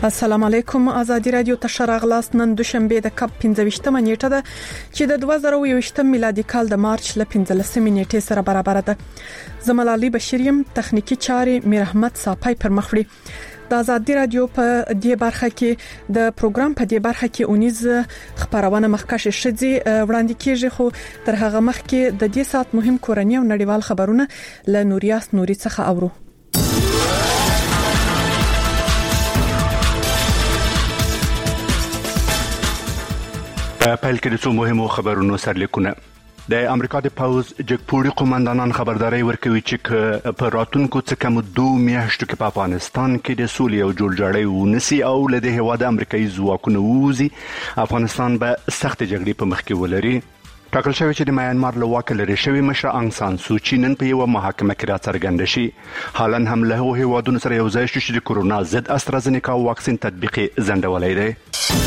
السلام علیکم. آزادی رادیو تشرغلاس نن دوشنبه د کپ 15مه نیټه ده چې د 2021 میلادي کال د مارچ ل 15 نیټې سره برابر ده. زملالي بشریم تخنیکی چارې میر احمد صافای پر مخ وړي. د آزادی رادیو په دې برخه کې د پروګرام په دې برخه کې اونیز خبرونه مخکښ شدي وړاندې کیږي، خو تر هغه مخکې د دې سات مهم کورنۍ او نړیوال خبرونه له نوریاس نوري څخه اورو. پیل کې د څو مهمو خبرونو سرلیکونه. د امریکا د پوز جګپوړي قومندانان خبرداري ورکوي چې په راتلونکو څه کم 2 میاشتو کې په افغانستان کې د سولې او جوړجاړي ونسي او له دې هواده امریکایي ځواکونه ووزي، افغانستان به سخت جګړې په مخ کې ولري. ټاکل شوی چې د میانمار له واکه لري شوی مشر انګ سان سوچي نن په یو محاکمه کې راڅرګند شي. حالا هم له هوادونو سره یو ځای شو چې د کورونا ضد استرازنیکا واکسین تطبیق زندولای دی.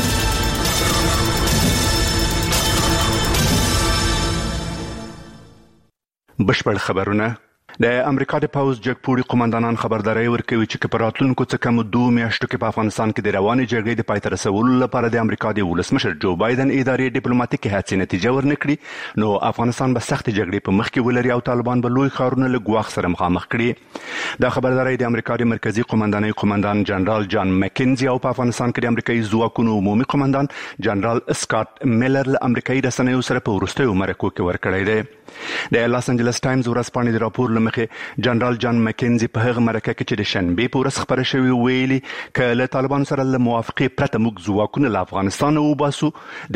بشپړ خبرونه. د امریکا د پوز جګپوړي قومندانان خبرداري ورکوي چې په راتلونکو څه کم 2 میاشتو کې په افغانستان کې د رواني جګړې د پای ته رسولو لپاره د امریکا د ولسمشر جو بایدن ادارې ډیپلوماټیکي هڅې نتیجه ورنکړي، نو افغانستان به سخت جګړې په مخ کې ولري او طالبان به لوی ښارونه له ګواښ سره مخامخ کړي. دا خبرداري د امریکا د مرکزی قومندانۍ قومندان جنرال جان مکینزي او په افغانستان کې د امریکایي ځواکونو عمومي قومندان جنرال سکاټ میلر له امریکایي رسنیو سره په وروستیو مرکو کې ورکړی دی. د لاس انجلس ټایمز ورځپاڼې د راپور لمخې جنرال جان مکینزي په هغه مرکه کې چې د شنبه په ورځ خبره شوې ویلي ک له طالبان سره له موافقه پرته موږ ځواکونه له افغانستان وباسو.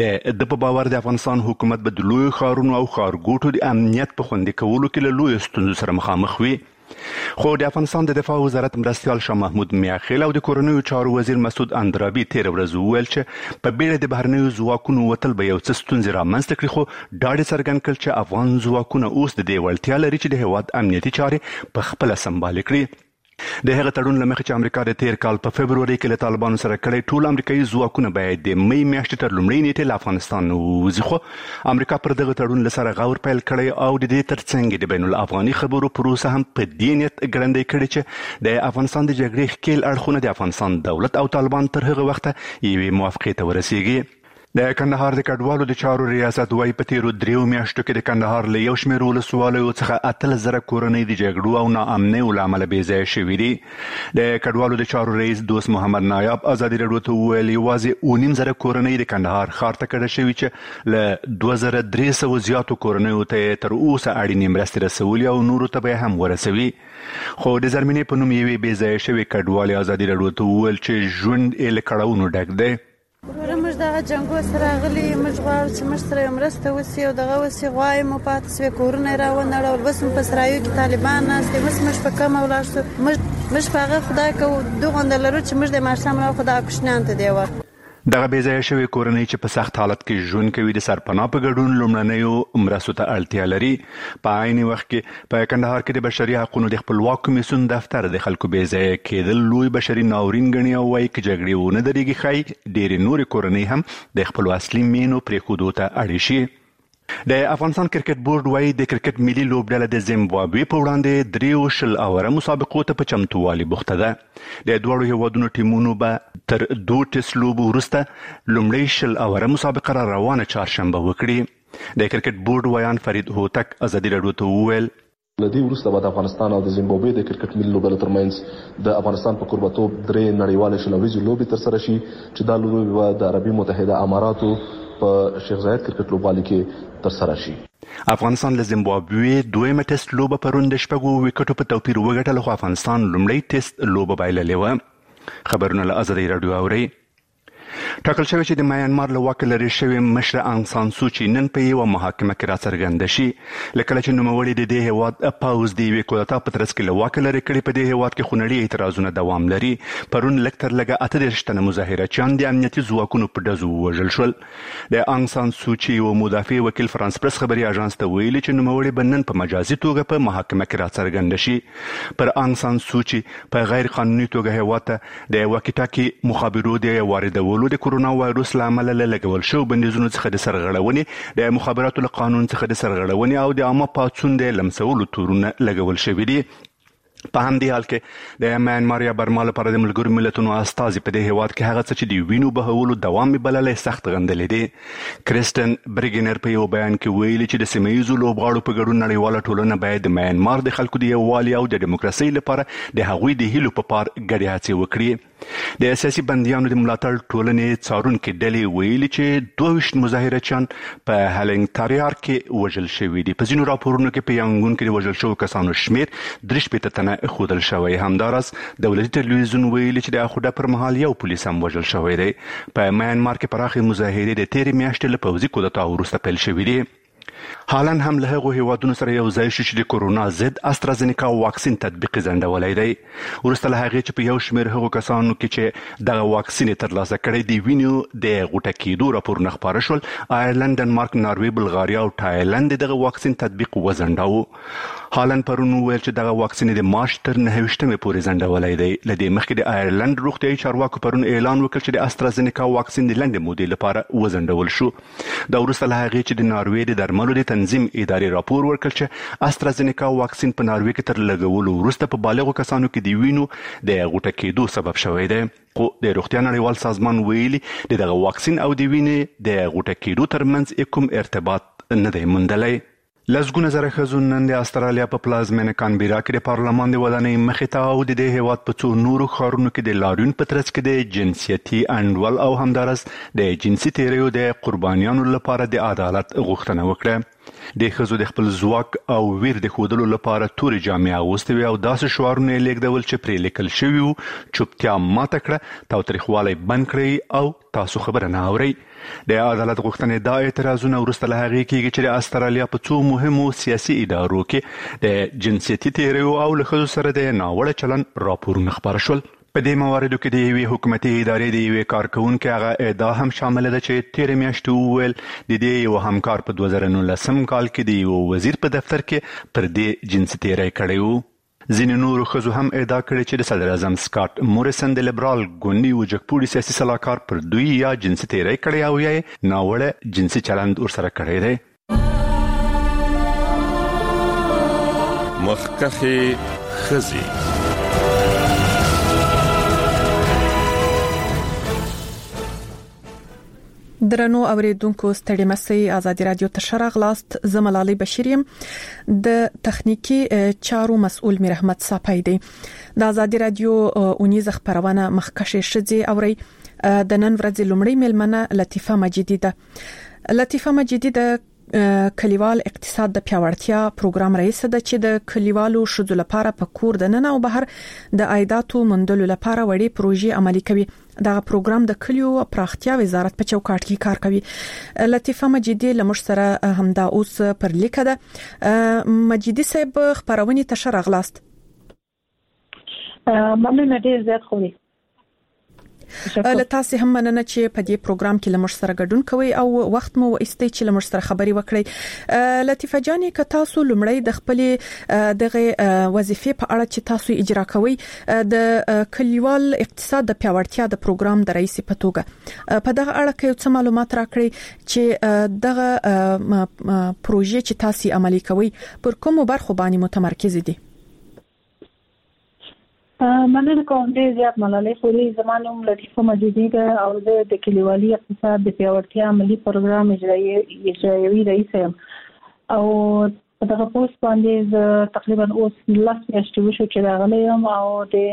د په باور د افغانستان حکومت به د لوی ښارونو او ښارګوټو د امنیت په خوندي کولو کې له لوی ستونزو سره مخامخ وي. خو د افغانستان د دفاع وزارت مرستیال شاه محمود میاخیل او د کورنیو چارو وزیر مسعود اندرابي تیر ورځ وویل چې په بیړه د بهرنیو ځواکونو وتل به یو څه ستونزې رامنځته کړي، خو ډاډ څرګند کړ چې افغان ځواکونه اوس د دې وړتیا لري چې د هیواد امنیتي چارې په خپل سمبال کړي. د هغه تړون لمخې چې امریکا د تیر کال په فبروري کې له طالبانو سره کړی ټول امریکایي ځواکونه باید د می میاشتې تر لومړۍ نیټې له افغانستان ووځي، خو امریکا پر دغه تړون سره غور پیل کړی او د دې ترڅنګ د بین الافغاني خبرو پروسه هم په دې نیت ګړندۍ کړې چې د افغانستان د جګړې ښکیل اړخونه د افغانستان دولت او طالبان تر هغه وخته یوې موافقې ته ورسیږي. د کندهار د کډوالو د چارو ریاست وايي په تیرو 3 میاشتو کې د کندهار له یو شمېر ولسوالیو څخه 8000 کورنۍ د جګړو او ناامنۍ له امله بې ځایه شوي دي. د کډوالو د چارو رئیس دوست محمد نایاب ازادي راډیو ته وویل یوازې 1900 کورنۍ د کندهار ښار ته کډه شوي چې له 2300 زیاتو کورنیو ته تر اوسه اړینې مرستې رسولي او نورو ته به هم ورسوي. خو د زرمینې په نوم یوې بې ځایه شوې کډوالې ازادي راډیو ته وویل چې ژوند یې له کړاوونو ډک دی. موږ دغه جنګو سره غلي موږ غواړو چې موږ سره مرسته وسي او دغه وسي غواړو مو پاتې سوي کورونه راونړول، بس په سرایو کې طالبان ناست دي، موږ په کومه ولاړ شو، موږ په هغه خدای کو دوه غندلرو چې موږ د مارشام را خدای کوښنان ته دی ور دغه بې ځایه شوې کورنۍ چې په سخت حالت کې ژوند کوي د سرپناه په ګډون لومړنیو مرستو ته اړتیا لري. په عین وخت کې په کندهار کې د بشري حقوقو د خپلواک کمیسیون دفتر د خلکو بې ځایه کېدل لوی بشري ناورین ګڼي او وايي چې جګړې ونه درېږي ښایي ډېرې نورې کورنۍ هم د خپلو اصلي مینو پرېښودو ته اړې شي. د افغانستان کرکټ بورډ وايي د کرکټ ملي لوبډله د زیمبابوې په وړاندې 3 اوره مسابقو ته په چمتووالي بوخته ده. د دوړو هیوادونو ټیمونو به تر 2 ټیسټ لوبو وروسته لومړی 10 اوره مسابقه را روانه چهارشنبه وکړي. د کرکټ بورډ ویان فرید هوتک ازادي راډیو ته وویل لدی وروسته بعد افغانستان او د زیمبابوې د کرکټ ملي لوبډلو ترمنځ د افغانستان په قربتوب 3 نړیوالې شلوريزې لوبې تر سره شي چې دا لوبې به د عربي متحده اماراتو په شیخ زاید کرکټ لوبغالي کې تر سره شي. افغانستان له زیمبابوې دویمه ټیسټ لوبه پرون د 6 وکټو په توپیر وګټله، خو افغانستان لومړی ټیسټ لوبه بایللې وه. خبرونه له آزادي راډیو اورئ. ټاکل شوی چې د میانمار له واکه لرې شوی مشر انګ سان سوچي نن په یوه محاکمه کې راڅرګنده شي. له کله چې نوموړي د دې هیواد پوز د یوې کودتا په ترڅ کې له واکه لرې کړي، په دې هیواد کې خونړي اعتراضونه دوام لري. پرون لږ تر لږه 38 تنه مظاهرچیان د امنیتي ځواکونو په ډزو ووژل شول. د انګ سان سوچي یو مدافع وکیل فرانس پرس خبري اژانس ته ویلي چې نوموړي به نن په مجازي توګه په محاکمه کې راڅرګنده شي. پر انګ سان سوچي په غیر قانوني توګه هیواد ته د واکي ټاکي مخابرو د واردولو د کورونا وایروس له امله له لګول شو بندیزونو څخه د سرغړونې د مخابراتو له قانون څخه د سرغړونې او د عامه پاڅون د لمسولو تورونه لګول شوي دي. په همدې حال کې د میانمار یا برما لپاره د ملګرو ملتونو استازي په دې هیواد کې هغه څه چې د وینو بهولو دوام بللای سخت غندلې دي. کریستن برګنر په یو بیان کې ویلي چې د سیمه ییزو لوبغاړو په ګډون نړیواله ټولنه باید د میانمار د خلکو د یووالي او د دیموکراسي لپاره د هغوی د هیلو په پار ګډې هڅې وکړي. د سیاسي بندیانو د ملاتړ ټولنې څارونکي ډلې ویلي چې 22 مظاهرچیان په هلنګ تاریار کې وژل شوي دي. په ځینو راپورونو کې په یانګون کې د وژل شوو کسانو شمیر 3 تنه ښودل شوی. همداراز دولتي ټلویزیون ویلي چې د اخوده پر مهال یو پولیس هم وژل شوی دی. په میانمار کې پراخې مظاهرې د تیرې میاشتې له پوځي کودتا وروسته پیل شوې دي. حالا هم له هغو هیوادونو سره یو ځای شو چې د کورونا ضد استرازینیکا واکسین تطبیق ځنډولی دی. وروسته له هغې چې په یو شمېر هغو کسانو کې چې دغه واکسین ترلاسه کړی د وینو د غوټه کېدو راپورونه خپاره شول، آیرلند، ډنمارک، ناروې، بلغاریا او تایلند دغه واکسین تطبیق وځنډاوه. هالند پرون وویل چې دغه واکسین د مارچ تر 29 پورې ځنډولی دی. له دې مخکې د آیرلند روغتیايي چارواکو پرون اعلان وکړ چې د استرازینیکا واکسین د لنډې مودې لپاره وځنډول شو. دا وروسته له هغې چې د ناروې د درملو د تنظیم ادارې راپور ورکړ چې استرازینیکا واکسین په ناروې کې تر لګولو وروسته په بالغو کسانو کې د وینو د غوټه کېدو سبب شوی دی. خو د روغتیا نړیوال سازمان ویلي دغه واکسین او د وینې د غوټه کېدو ترمنځ کوم ارتباط نه دی موندلی. لسګونه زره ښځو نن د استرالیا په پلازمینه کانبیرا کې د پارلمان د ودانۍ مخې ته او د دې هیواد په څو نورو ښارونو کې د لاریون په ترڅ کې د جنسیتي انډول او همدارس د جنسي تیریو د قربانیانو لپاره د عدالت غوښتنه وکړه. د ښځو د خپل ځواک او ویر د ښودلو لپاره تورې جامې اغوستې وې او داسې شعارونه یې لیږدول چې پرې لیکل شوي وو: چوپتیا ماته کړه، تاوتریخوالی بند کړئ او تاسو خبره نه اورئ. د عدالت غوښتنې دا اعتراضونه وروسته له هغې کېږي چې د استرالیا په څو مهمو سیاسي ادارو کې د جنسیتي تیریو او له ښځو سره د ناوړه چلند راپورونه خپاره شول. په دې مواردو کې د یوې حکومتي ادارې د یوې کارکوونکې هغه ادعا هم شامله ده چې تېرې میاشتې وویل د دې یو همکار په 2019 کال کې د یو وزیر په دفتر کې پر دې جنسي تیری کړی و. ځینې نورو ښځو هم ادعا کړې چې د صدر اعظم سکاټ موریسن د لیبرال ګوندي وجګپوړي سیاسي سلاکار پر دوی یا جنسي تیری کړی او یا ناوړه جنسي چلند ورسره کړی دی. مخکښې ښځې. درنو اوریدونکو ستړي مسئ، آزادي رادیو ته ښه راغلاست. زه ملالۍ بشیر یم. د تخنیکی چارو مسؤل میر احمد صافی دی. د آزادي رادیو اونیزه خبرونه مخکښې ښځې اوري. د نن ورځې لومړی مېلمنه لطیفه مجیدی ده. لطیفه مجیدی د کلیوال اقتصاد د پیاوړتیا پروګرام رئیس ده چې د کلیوالو ښځو لپاره په کور د نن او بهر د عایداتو موندلو لپاره وړي پروژې عملي کوي. دا پروګرام د کلیو پراختیا وزارت په چوکاټ کې کار کوي. لطیفه مجیدی له موږ سره همدا اوس پر لیکه ده. مجیدی صاحب خبرونه ته ښه راغلاست. مننه ډیر زیات خوري. له تاسو هم مننه چې په دې پروګرام کې لمر سره ګډون کوي او وخت مو واستي چې لمر سره خبري وکړي. لطیفه جاني که تاسو لمړی د خپل دغه وظیفې په اړه چې تاسو اجرا کوي د کلیوال اقتصاد د پیاوړتیا د پروګرام د رئیس په توګه په دغه اړه کې څه معلومات راکړي چې دغه پروژې چې تاسو عملي کوي پر کومو برخو باندې متمرکز دي؟ مننه کوم. ډیر زیات ملالۍ خوري. زمانوم لطیفه مجیدی ده او د کلیوالي اقتصاد د پیاوړتیا عملي پروګرام اجرایوي رئیس یم او په دغه پوسټ باندې تقریبا اوس 10 میاشتې وشو چې راغلی یم او د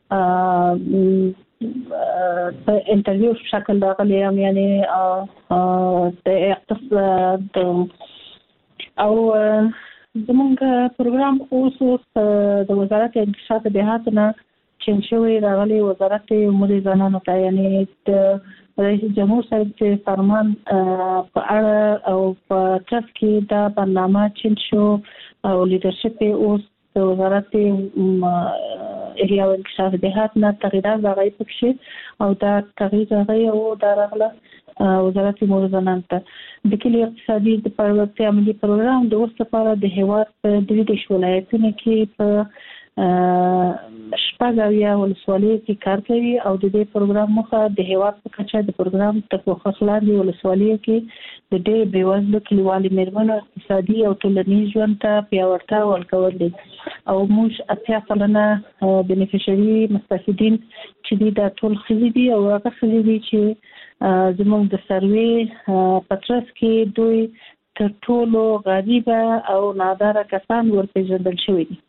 انټرویو په شکل راغلی یم، یعنی د اقتصاد او زمونږ پروګرام اوس د وزارت انکشاف دیهات نه چین شوی راغلی وزارت امور زنانو ته، یعنی د رئیس جمهور صاحب چې فرمان په اړه او په ترڅ کې دا برنامه چین شو او لیدرشپ اوس د وزارت احیا او انکشاف دیهات نه تغییرات راغلي پکې او دا تغییر راغلی او دا راغله وزارت امور زنانو ته. د کلیو اقتصادي د پیاوړتیا عملي پروګرام د اوس لپاره د هیواد په 23 ولایتونو کې په شپږاویا ولسوالۍ کې کار کوي او د دې پروګرام مخه د هیواد په کچه د پروګرام تر پوښښ لاندې ولسوالۍ کې د ډېر بیوزلو کلیوالو میرمنو اقتصادي او ټولنیز ژوند ته پیاوړتیا ورکول دي او موږ 80% بینیفیشري مستفیدین چې دا ټول ښځې دي او هغه ښځې دي چې زموږ د سروې پترس کې دوی تر ټولو غریبه او ناداره کسان ورپېژندل شوي دي.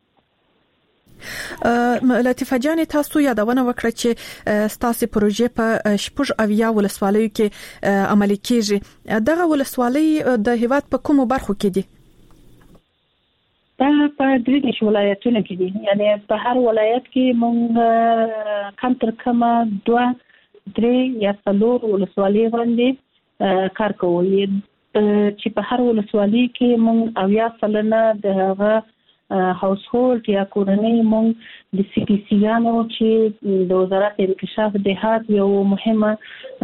لطیفه جان تاسو یادونه وکړه چې ستاسو پروژې په شپږ اویا ولسوالیو کې عملي کیږي. دغه ولسوالۍ د هیواد په کومو برخو کې دي؟ دا په 3 ولایتونو کې دي. یعنی په هر ولایت کې موږ کم تر کمه 2-3 یا 4 ولسوالۍ باندې کار کوو. چې په هر ولسوالۍ کې موږ 80% د هغه هاوس هولډ یا کورنۍ موږ د سی پی سی ګانو چې د وزارت انکشاف دهات یو مهمه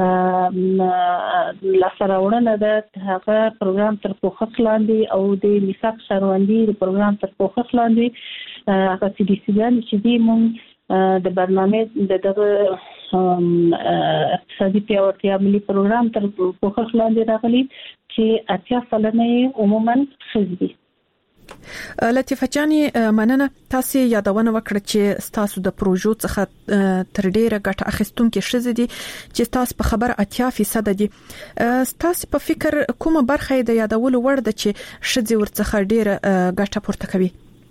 لاسراوړنه ده هغه پروګرام تر پوښښ لاندې او د میثاق شهروندي د پروګرام تر پوښښ لاندې هغه سی پی سی ګان چې دی موږ د برنامه دغه اقتصادي پیاوړتیا ملي پروګرام تر پوښښ لاندې راغلي چې 80% عموما ښځې. لطیفه جاني مننه. تاسو یادونه وکړه چې تاسو د پروژو څخه تر ډیره ګټه اخیستونکو ښځې دي چې تاسو په خبر 80% دي. تاسو په فکر کومه برخه د یادولو وړ ده چې ښځې ورڅخه ډیره ګټه پورته کوي؟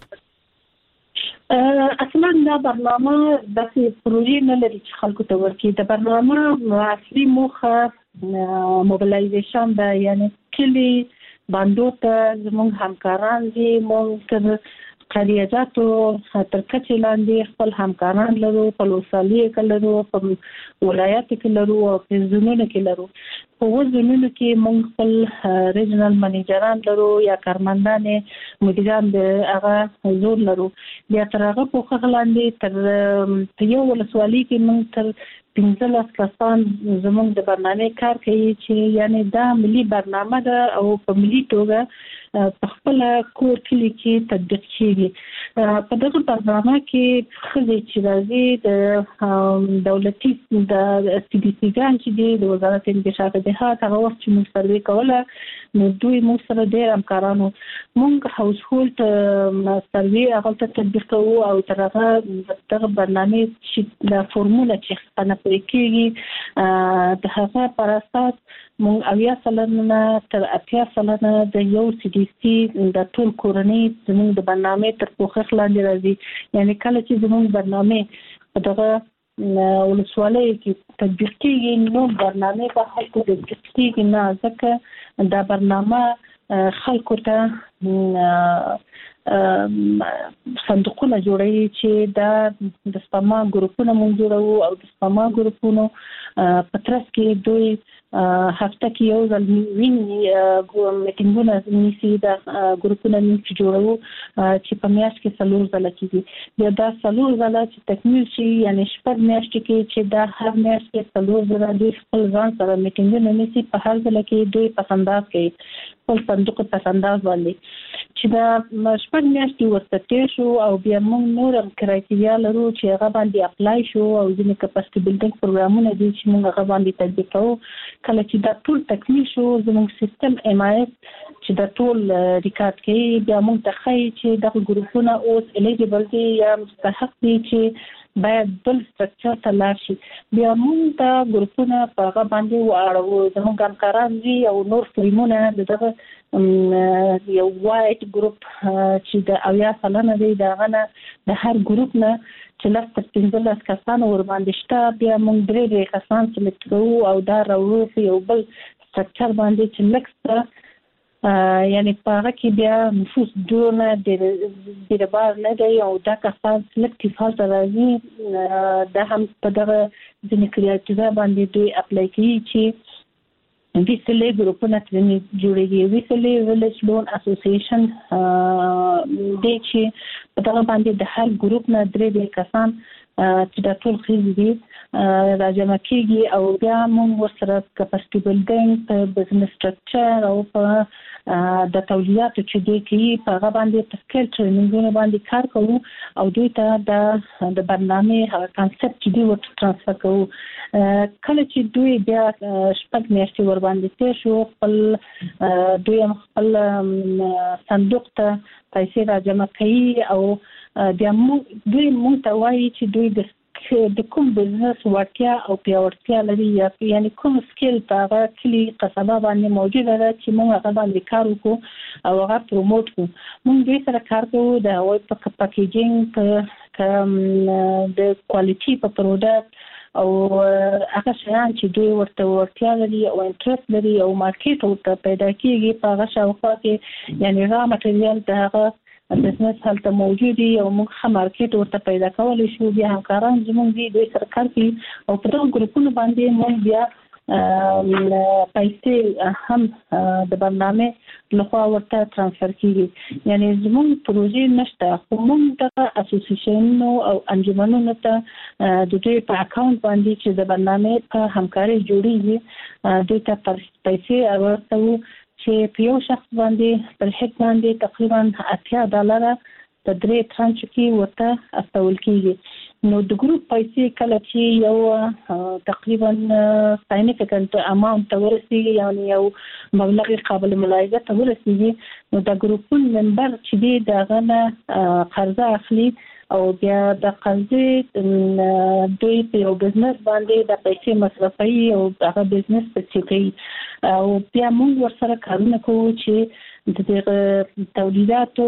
اصلا دا برنامه د پروژې نه لري چې خلکو ته ورکړي. د برنامه اصلي موخه موبلایزیشن ده، یعنی کلی باندې ته زموږ همکاران دي. موږ تر قریاجاتو تر کچې لاندې خپل همکاران لرو، په لوسالي کې لرو، په ولایت کې لرو او په زونونو کې لرو. په وزنونو کې موږ خپل ریجنل منیجران لرو یا کارمندان مدیران د هغه زون لرو. بیا تر هغه په خغلاندې تر یو ولسوالۍ کې موږ تر 15 کسان زموږ د برنامه کار کوي چې یعنی دا ملي برنامه ده او په ملي توګه په خپل کور کې تطبیق کیږي. په دغه برنامه کې خځې چې راځي د دولتي د سی بي سی ګان چې د وزارت انکشاف دهات هغه وخت چې موږ سروې کوله نو دوی موږ سره ډېر همکارانو موږ هاوس هولډ سروې هغه ته تطبیق کوو او تر هغه دغه برنامه چې د فورموله چې خپل پرې کېږي د هغه پر اساس موږ 80% تر 80% د یو سی ډي سی د ټول کورنۍ زموږ د برنامه تر پوښښ لاندې راځي. یعنی کله چې زموږ برنامه دغه ولسوالۍ کې تطبیق کېږي نو برنامه په خلکو د تطبیق نه ځکه دا برنامه خلکو ته صندوقونه جوړوي چې دا د سپما ګروپونه موږ جوړو او د سپما ګروپونو پترس کې دوی هفته کې یو ځل میټینګونه نیسي. دا ګروپونه موږ جوړو چې په میاشت کې 4 ځله کېږي. بیا دا 4 ځله چې تکمیل شي یعنی شپږ میاشتې کې چې دا هر میاشت کې 4 ځله دوی خپل ځان سره میټینګونه نیسي. په هر ځل کې دوی پسنداز کوي خپل صندوق پسنداز باندې چې دا شپږ میاشتې ورته تیر شو او بیا موږ نور کرایټیریا لرو چې هغه باندې اپلای شو او ځینې کپاسټي بیلډینګ پروګرامونه دي چې موږ هغه باندې تطبیق کوو. کله چې دا ټول تکمیل شو زموږ سیستم ایم آی اس چې دا ټول ریکارډ کوي بیا موږ ته ښایي چې دغه ګروپونه اوس الیجیبل دي یا مستحق دي چې باید بل سټرکچر ته لاړ شي. بیا موږ دا ګروپونه په هغه باندې واړو. زموږ همکاران دي او نور فریمونه دغه یو وایټ ګروپ چې د 80% دی دغه نه د هر ګروپ نه چې لږ تر 15 کسان ور باندې شته. بیا موږ 3 کسان سلیکټ کوو او دا راوړو په یو بل سټرکچر باندې چې لکه یعنی په هغه کې بیا نفوس دونه د بار نه دی او دا کسان سلیکټیو هالت راځي. دا هم په دغه ځینې کریاتیوه باندې دوی اپلای کوي چې ویسلې ګروپونه ترې جوړېږي. ویسلې ویلج لون اسوسییشن دی چې په دغه باندې د هر ګروپ نه 3 کسان چې د ټول خېږي راجمع کیږي او بیا موږ سره کپاسټي بلډینګ په بزنس سټرکچر او په د تولیداتو چې دوی کوي په هغه باندې تسکیل ټرینینګونه باندې کار کوو او دوی ته د برنامه کانسپټ چې دوی ورته ترانسفر کوو. کله چې دوی بیا شپږ میاشتې ور باندې تیر شو دوی خپل صندوق ته پیسې راجمع کوي او بیا دوی مونږ ته وایي چې دوی د کوم بزنس وړتیا او پیاوړتیا لري یعنی کوم سکیل په هغه کلی قصبه باندې موجوده ده چې موږ هغه باندې کار وکړو او هغه پروموټ کړو. موږ دوی سره کار کوو د هغوی په پیکیجینګ د کوالټي په پروډکټ او هغه شیان چې دوی ورته وړتیا لري او انټرست لري او مارکیټ ورته پیدا کیږي په هغه شاوخوا کې یعنی را مټریال د هغه بزنس هلته موجود دي او موږ هم مارکیټ ورته پیدا کولای شو. بیا همکاران زموږ دوی سره کار کوي او په دغه ګروپونو باندې موږ بیا پیسې هم د برنامه لخوا ورته ترانسفر کیږي. یعنی زموږ پروژې نشته خو موږ د اسوسییشنونو او انجمنونو ته د دوی په اکاونټ باندې چې د برنامه په همکاري جوړیږي دوی ته پیسې ورکوو چې په یو شخص باندې پر هیڅ باندې تقریبا $80 په 3 ترانچ کې ورته استول کیږي. نو د ګروپ پیسې کله چې یو تقریبا ساينيفیکانت اماونت ته ورسیږي یعنی یو مبلغ قابل ملاحظه ته ورسیږي نو د ګروپون ممبر چې دی دغه نه قرضه اخلي او بیا د قرضې دوی په یو بزنس باندې د پیسې مصرفي او هغه بزنس په کوي او بیا موږ ورسره کارونه کوو چې د تولیداتو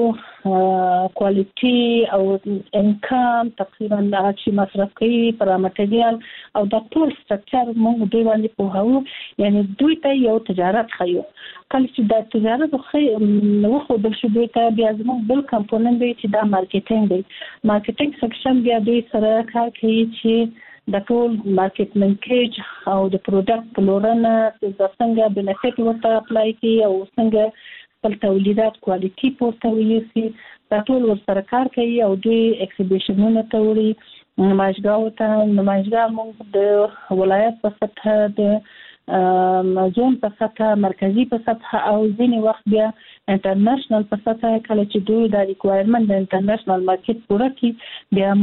کوالټي او انکم تقریبا هغه چې مصرف کوي پر مټریال او د ټول سټرکچر موږ دوی باندې پوهاو یعنی دوی ته یو تجارت خایو. کله چې د تجارت خو خو د شو دوی ته بیا زموږ بل کمپوننت دی چې دا مارکیټینګ دی. مارکیټینګ سیکشن بیا دوی سره کار کوي چې د ټول مارکیټ لینکیج او د پروډکټ پلورنه د څنګه بنفیټ ورته اپلای کوي او څنګه خپل تولیدات کوالټي پورته ویسي دا ټول ورسره کار کوي او دوی ایکزیبیشنونه ته وړي نمایشګاه موږ د ولایت په سطح د زون په سطح مرکزی په سطح او ځینې وخت بیا انټرنیشنل په سطح کله چې دوی د ریکوایرمنت د انټرنیشنل مارکیټ پوره کړي بیا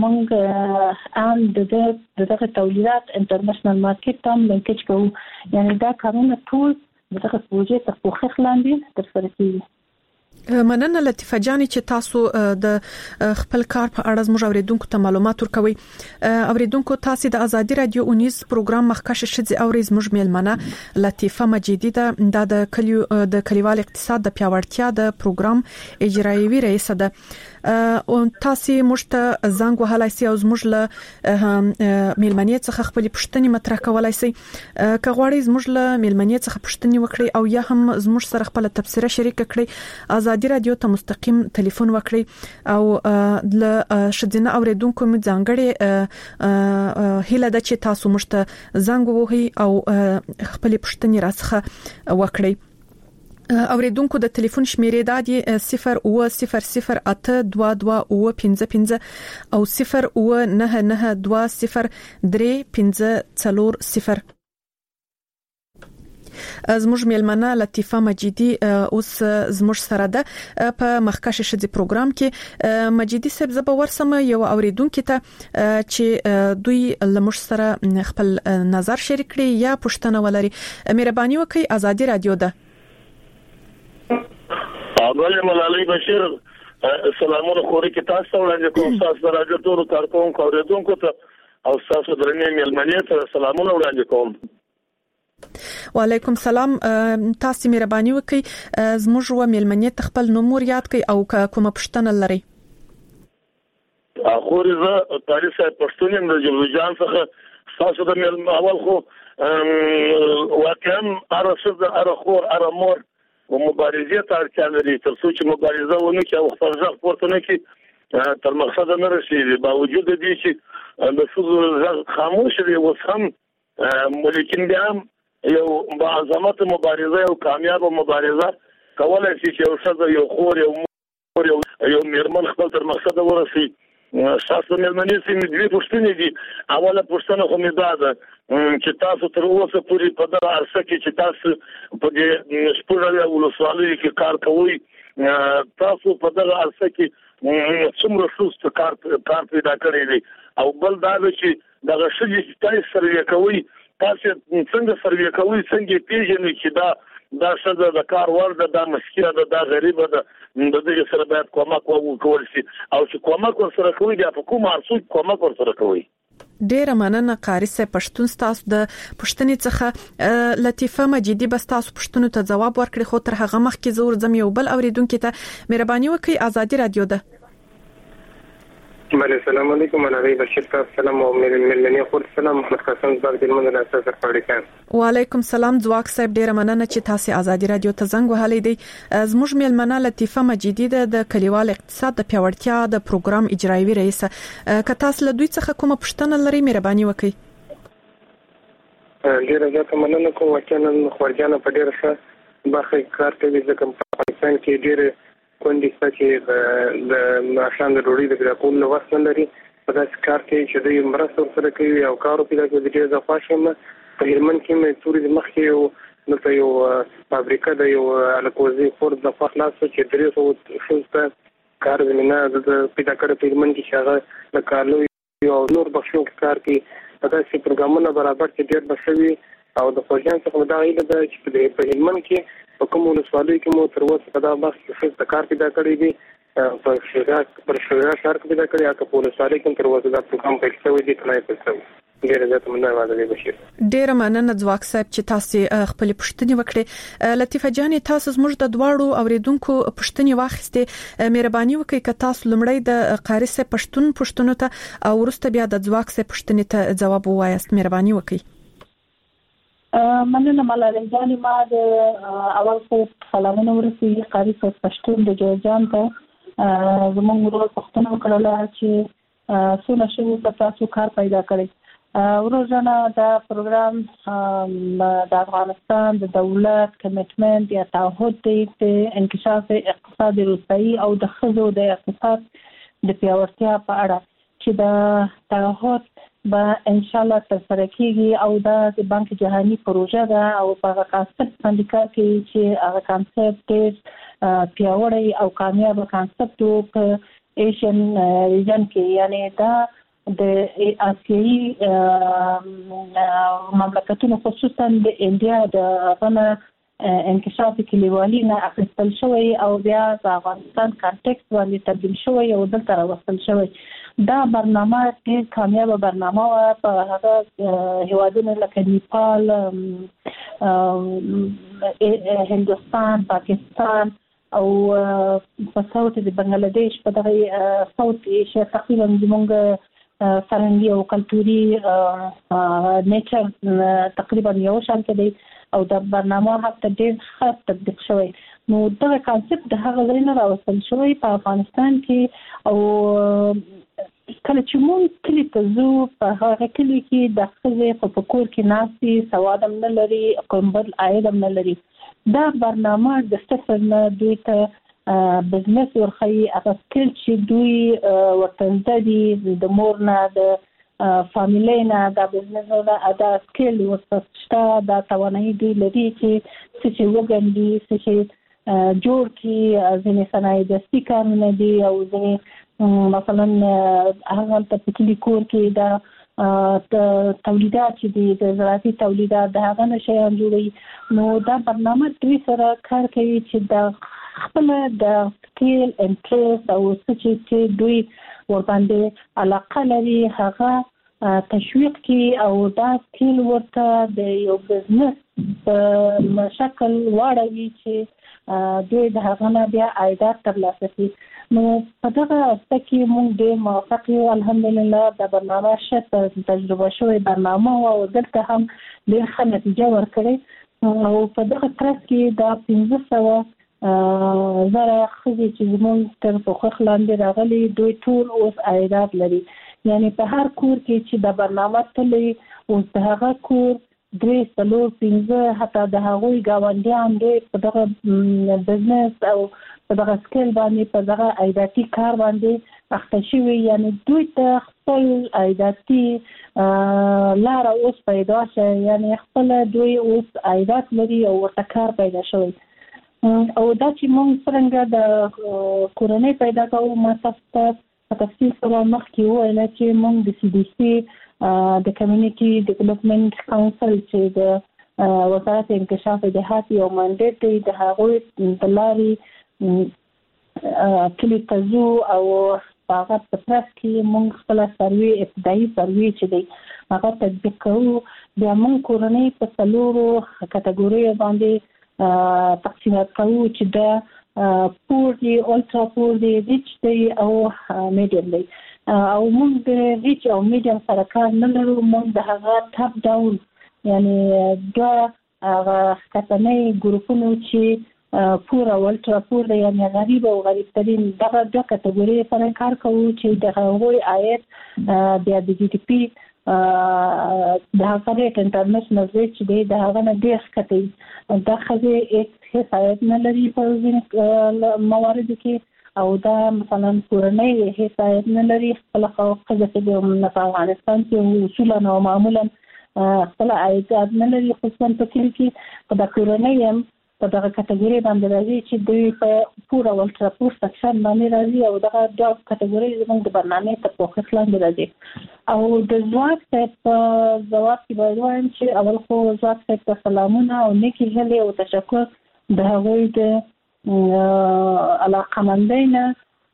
موږ دغه تولیدات انټرنیشنل مارکیټ ته لینکیج کوو. یعنی دا کارونه ټول دغه پروژې تر پوښښ لاندې ترسره کیږي. مننه لطیفه جانې چې تاسو د خپل کار په اړه زموږ اوریدونکو ته معلومات ورکوي. اوریدونکو تاسو د ازادي رادیو اونیز پروګرام مخکښ شذ او زموږ میلمنه لطیفه مجیدی د کلیوال اقتصاد د پیاوړتیا د پروګرام اجرایوي رئیس ده. او تاسو مشته زنګ وهلای سي او زموږ له میلمنې څخه خپل پوښتنې مطرح کولای سي. که غواړئ زموږ له میلمنې څخه پوښتنې وکړئ او یا هم زموږ سره خپل تبصره شریک کړئ ازادي رادیو ته مستقیم ټلیفون وکړئ او له شذینه اوریدونکو می ځانګړي هیله ده چې تاسو مشته زنګ ووهئ او خپل پوښتنې راڅخه وکړئ. اوریدونکو د ټلیفون شمیرې د 080082255 او 099203540. زموږ میلمنه لطیفه مجیدی اوس زموږ سره ده په مخکښ شذ پروګرام کې. مجیدی صاحب زبر ورسمه یو اوریدونکو ته چې دوی لمر سره خپل نظر شریک کړي یا پوښتنه ولري مهرباني وکړئ. ازادي رادیو ده. اول ملالۍ بشیر سلامونه خوري کې تاسو وړاندې کوم تاسو راځو ټول کارکونکو اوریدونکو ته او تاسو درنې میلمنې ته سلامونه وړاندې کوم. وعلیکم سلام. تاسو مهرباني وکړئ زموږ و میلمنې خپل نومور یاد کړئ او کومه پوښتنه لري. اخوري زه تاریخ پښتون د جوړجان څخه تاسو د میلمه اول خو واقعا ارشد ارخور ارمور و مبارزه ته اړتیا لري تر څو چې مبارزه ونه کړي او خپل ځخ پورته نه کړي تر مقصد نه رسیدي. باوجود دې چې د څو خاموش دي وسم ملکین بیا یو باعظمت مبارزه او کامیاب مبارزه کولای شي چې یو څه یو خور یو میرمن خپل تر مقصد ورسي تاسو مېلمنې سیمې دوی پوښتنې دي. اوله پوښتنه خو مې دا ده چې تاسو تر اوسه پورې په دغه عرصه کې چې تاسو په دې شپږ ولسوالیو کې کار کوئ تاسو په دغه عرصه کې څومره سوست کار پیدا کړی دی او بل دا چې دغه شې چې تاسو سروې کوئ تاسو څنګه سروې کوئ څنګه پیژنئ چې دا شته د کار ورده د مسکینه د غریبه د دې سره باید کومک وکول شي او چې کومک سره کوي د حکومت ارسو کومک سره کوي. ډیره مننه قاری صاحب پښتون تاسو د پښتنې څخه لطیفه مجیدی بس تاسو پښتون ته جواب ورکړي خو تر هغه مخکې زور زم یو بل اوریدونکو ته مهرباني وکړئ ازادي رادیو ده. السلام علیکم انا بشیر صاحب سلام او ملنی خور سلام محمد قاسم زاګ د منځ له اساس پړکان وعلیکم سلام زواک صاحب ډیره مننه چې تاسو ازادي رادیو ته زنګ وهلې دي. زموږ ملمنه لطیفه مجیدی د کلیوال اقتصاد د پیاوړتیا د پروګرام اجرایوي رئیس که تاسو له دوی څخه کومه پوښتنه لرئ مهرباني وکړئ. ډیره زیاته مننه کوم چې خورجانه په ډیره ښه برخه کار کوي ځکه په افغانستان کې ډیره کندې چې د ماشان د ډوډۍ د کول نو وخت لري په داسې کار کې چې دوی مرسته سره کوي او کارو پیدا کوي ډېر د خوښم په هلمند کې مې تورې مخ کې نو ته یو فابریکه د یو الکوزي فورد د خلاص چې درې شوسته کار زمينه د پیدا کړې په هلمند کې شغه د کارلو او نور بخښو کار کې په داسې پروګرامونه برابر چې ډېر بشوي او د خوځان څخه دا غیله ده چې په هلمند کې په کوم ولسوالۍ کې مو تر اوسه په دا بحث کې د کار پیدا کړی دی په شهر کې پیدا کړی او په ولسوالۍ کې تر اوسه دا پروګرام پیل شوی دی کنه په ډیره زیاته مننه واده بشیر. ډیره مننه ځواک صاحب چې تاسو خپل پوښتنې وکړې. لطیفه جان تاسو زموږ د دواړو اوریدونکو پوښتنې واخیستې مهرباني وکړئ که تاسو لمړی د قاری صاحب پوښتنو ته او ورسته بیا د ځواک صاحب پوښتنې ته جواب ووایاست مهرباني وکړئ. مننه ملالۍ جان ما د اول خو سلامونه ورسوي قاری صاحب پښتون د جوړجان ته زموږ ورو پښتنو کړل چې څونه شو په تاسو کار پیدا کړی. ورځنه دا پروګرام د افغانستان د دولت کمیټمنټ یا تعهد د انکشاف اقتصاد روسي او د خزو د اقتصاد د پیاوړتیا په اړه چې د تعهد به ان شاء الله ترسره کیږي او د بانک جهانی پروژه ده او په کانسپټ باندې کې چې هغه کانسپټ پیاوړی او کامیاب کانسپټ په ایشین ریجن کې یعنی دا د آسیایي مملکتونو خصوصا د انډیا د غنه انکشاف کلیوالي نه اخیستل شوی او بیا د افغانستان کانټیکس باندې تبدیل شوی او دلته راوستل شوی. دا برنامه ډېر کامیاب برنامه و په هغه هیوادونو لکه نیپال هندوستان پاکستان او په ساوت د بنگلاديش په دغه ساوت ایشیا تقریبا زمونږ فرهنګي او کلتوري نیچر تقریبا یو شان کې دی او د برنامه هغه ډېر ښه تطبیق شوی. نو دا کانسپټ د هغه ځای نه راوستل شوی په افغانستان کې او کله چې مونږ کلی ته ځو په هغه کلی کې د ښځې په کور کې ناستي سواد هم نه لري کوم بل عاید هم نه لري. دا برنامه د صفر نه دوی ته بزنس ورخی هغه سکل چې دوی ورته دي د مور نه د فامیلی نه د بزنس نه دا سکل ورته شته دا توانایي دوی لري چې وګڼي چې جوړ کی ځینې صنایع دستي کارونه دي او ځینې مثلا هغه ته په کلی کور کې دا تولیدات چې دي د زراعتي تولیدات د هغه نشيان جوړي. نو دا برنامه دوی سره کار کوي چې د خپل د سکیل انټرست او چې دوی ورباندې علاقه لري هغه تشویق کی او دا سکیل ورته د یو بزنس په شکل واړوي چې دوی د هغه نه بیا عایدات ترلاسه کړي. نو په دغه اساس کې موږ د موافق یو الحمدلله د برنامه شته تجربه شوی برنامه او دلته هم ډېر ښه نتیجه ورکړي او په دغه ترڅ کې دا 1500 زره خزي چې زموږ تر فوخ لاندې راغلي دوی ټول اوس عایدات لري. یعنی په هر کور کې چې د برنامه تلې اوس د هغه کور 3-4-5 حتی د هغوی ګاونډیان دوی په دغه بزنس او په دغه سکیل باندې په دغه عایداتي کار باندې اخته شوی، یعنی دوی ته خپل عایداتي لار اوس پیدا شي، یعنی خپل دوی اوس عایدات لري او ورته کار پیدا شوی. او دا چې موږ څنګه د کورنۍ پیدا کوو، ما تاسو ته په تفصیل سره مخکې وویل چې موږ د CDC د کمیونټي ډیولپمنٹ کونسل چې د وزارت انکشاف دهات یو منډیټ دی، د هغوی د لارې کلی تزو او هغه په پرس کې موږ خپل سروي ابتدایي سروي چې دی هغه تطبیق کوو. بیا موږ کورنۍ په څلورو کټګوریو باندې تقسیمات کوو چې د پور دی، الټرا پور دی، ریچ دی او میډیم دی. او موږ د ریچ او میډیم سره کار نه لرو، موږ د هغه ټاپ ډاون یعنی هغه کتنې ګروپونو چې پور او الټرا پور دی، یعنی غریب او غریب ترین، دغه دوه کټګوري سره کار کوو چې د هغوی عاید بیا د GDP د هغه ریټ انټرنیشنل ریټ چې دی د هغه نه ډېر ښکته وي. دا ښځې هېڅ عاید نه لري په ځینې مواردو کې، او دا مثلا کورنۍ هېڅ عاید نه لري. خپله ښځه چې د افغانستان کې اصولا او معمولا خپل عایدات نه لري، خصوصا په کلي کې. په دا کورنۍ هم په دغه کټګوري باندې راځي چې دوی په پور او الټرا پور سکشن باندې راځي، او دغه دوه کټګوري زموږ د برنامې تر پوښښ لاندې راځي. او د ځواک صاحب په ځواب کې باید وایم چې اول خو ځواک صاحب ته سلامونه او نیکې هیلې او تشکر د هغوی د علاقمندۍ نه.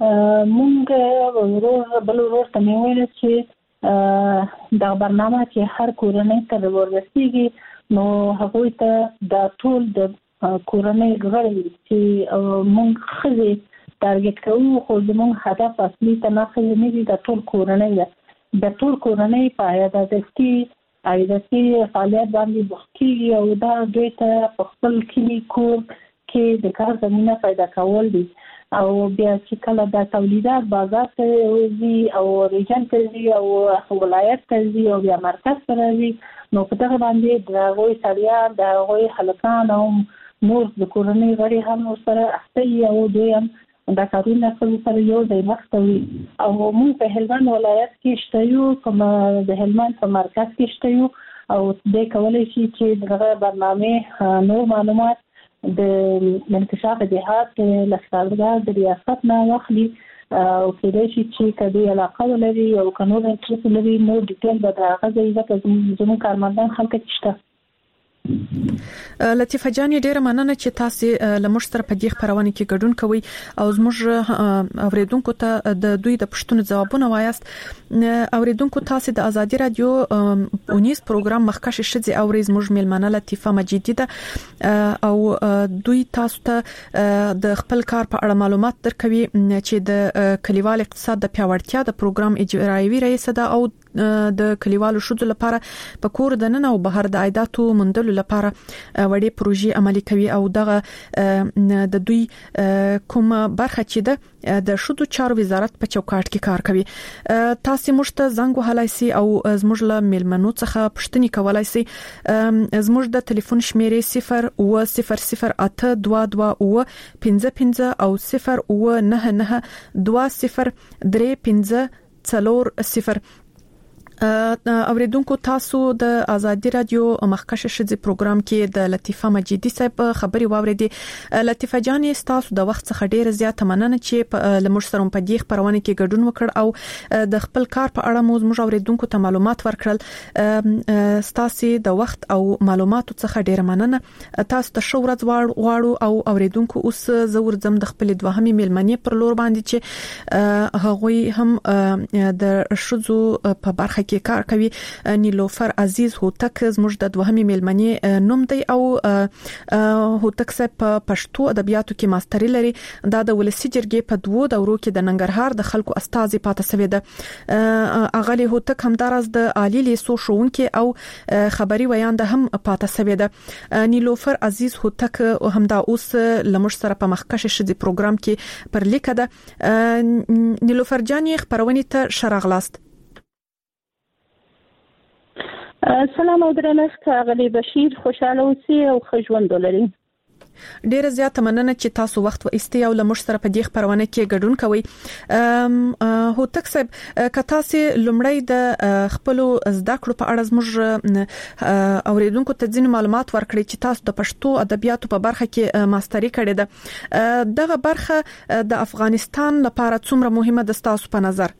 موږ بل ورور ته مې ویل چې دا برنامه چې هر کورنۍ ته ورسیږي نو هغوی ته دا ټول د کورنۍ غړي چې موږ ښځې ټارګټ کوو، خو زموږ هدف اصلي ته نه ښځې نه دي، د ټول کورنۍ ده. د ټول کورنۍ په عایداتي فعالیت باندې بوخت کېږي، او دا دوی ته په خپل کلي کور کې د کار زمینه پیدا کول دي. او بیا چې کله دا تولیدات بازار ته ځي او ریجن ته ځي او ولایت ته ځي او بیا مرکز ته راځي، نو په دغه باندې د هغوی سړیان، د هغوی هلکان او نور د کورنۍ غړي هم ورسره اخته وي، او دوی هم دا کارونه سره یو ځای مخته وي. او موږ په هلمند ولایت کې شته یو، د هلمند په مرکز کې شته یو، او دوی کولی شي چې دغه برنامې نور معلومات د انکشاف دهات لښکرګاه د ریاست نه واخلي، او کېدای شي چې که دوی علاقه ولري او که نور انټرست ولري نور ډیټیل به د هغه ځای ځکه زموږ کارمندان هلته کې شته. لطیفه جان ډیره مننه چې تاسو لمر سره په دې خبرونه کې ګډون کوي او زموږ اوریدونکو ته د دوی د پښتون ځوابونه وایاست. اوریدونکو تاسو د ازادي رادیو اونیس پروګرام مخکښ شذ او زموږ ملمنه لطیفه مجیدی ده، او دوی تاسو ته د خپل کار په اړه معلومات درکوي چې د کلیوال اقتصاد د پیاوړتیا د پروګرام اجرایوي رئیس ده، او د کلیوالو شذ لپاره په کور د نن او بهر د عایداتو مندلو لپاره وړي پروژې عملي کوي. او دغه د دوی کومه برخه چې ده د شذ چارو وزارت په چوکاټ کې کار کوي. تاسو موږ ته زنګ وهلای سي او زموږ له ملمنو څخه پوښتنه کولای سي. زموږ د ټلیفون شمیرې 020022255 او 099203540. اوریدونکو تاسو د ازادي رادیو مخکښ شذ پروګرام کې د لطیفه مجیدی صاحب خبري واوریدي. لطیفه جان تاسو د وخت څخه ډیره زیاته مننه چې لمر سره په دې خبرونه کې ګډون وکړ او د خپل کار په اړه موږ اوریدونکو ته معلومات ورکړل. تاسو د وخت او معلوماتو څخه ډیره مننه. تاسو ته شو ورځ غواړو او اوریدونکو اوس زور زم د خپل دوهمي ملمنې پر لور باندې چې هغوی هم د شذو په برخه کې کار کوي. نیلوفر عزیز هوتک زموږ د دوهمي ملمنې نوم دی او هوتک صاحب په پښتو ادبیاتو کې ماستري لري. دا د ولسی جرګې په دوو دورو کې د ننګرهار د خلکو استازي پاتې شوی ده. اغلی هوتک همدارس د عالی لیسو ښوونکي او خبري ویاند هم پاتې شوی ده. نیلوفر عزیز هوتک همدا اوس لمر سره په مخکښ شذ پروګرام کې پر لیکه ده. نیلوفر جان خبرونه ته شراغلاست. سلام او درنښت اغلی بشیر، خوشاله اوسئ او ښه ژوند ولرئ. ډیره زیاته مننه چې تاسو وخت وایستئ او لمر سره په دې خبرونه کې ګډون کوئ. هوتک صاحب کتا سي لمړی د خپل زده کړو په اړه زموږ اوریدونکو ته ځینې معلومات ورکړي چې تاسو د پښتو ادبیاتو په برخه کې ماستری کړې ده. دغه برخه د افغانستان لپاره څومره مهمه ده تاسو په نظر؟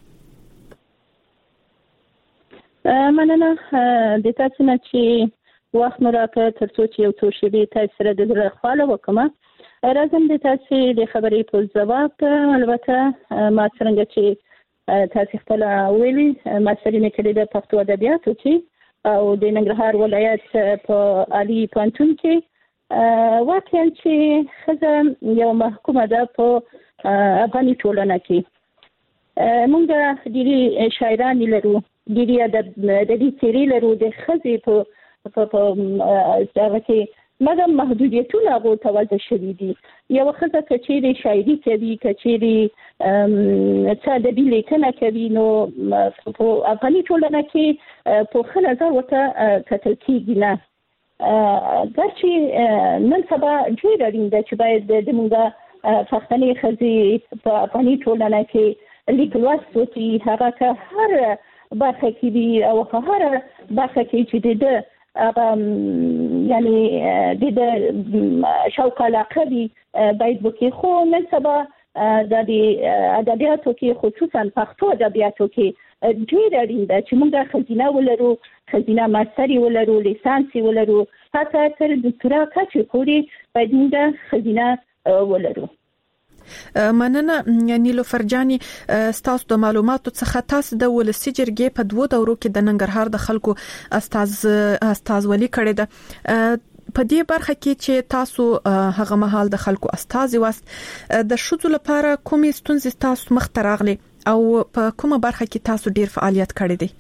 مننه د تاسو نه چې وخت مراکه ترڅو چې یو څو شیبې تاسو سره د خپل وکم راځم د تاسو د خبرې په ځواب. البته ما څنګه چې تاسو خپل ویلي ماستری نه کړی د پښتو ادبیاتو کې او د ننګرهار ولایت په علي پوهنتون کې واقعا چې خزه یو محکومه ده په افغاني ټولنه کې. موږ ډېری شاعران لرو، ډېری ادبي څېرې لرو د خزې په هغه کې مدام محدودیتونه غو توجه شوي دي. یو خزه کچېری شاعري کوي، کچېری ادبي لیکنه کوي، نو په افغاني ټولنه کې په خل نظر ورته کتل کېږي نه. دا چې نن سبا ډېر اړین ده چې باید د موږ پښتني خزې په افغاني ټولنه کې لیک لوست وکړي. هغه که هر برخه کې وي او هر برخه کې چې د یعنی د شوق علاقه وي باید وکړي. خو نن سبا د ادبیاتو کې خصوصا پښتو ادبیاتو کې ډېر اړین ده چې موږ خزینه ولرو، خزینه ماستری ولرو، لیسانس ولرو، حتی تر دکتورا کچې پورې باید موږ خزینه ولرو. مننه نیلوفر جاني، تاسو د معلوماتو څخه تاسو د ولسی جرګې په 2 دورو کې د ننګرهار د خلکو استازولي کړې ده. په دې برخه کې چې تاسو هغه مهال د خلکو استازي واست، د شذو لپاره کومې ستونزې تاسو مخ ته راغلي او په کومه برخه کې تاسو ډیر فعالیت کړی دی؟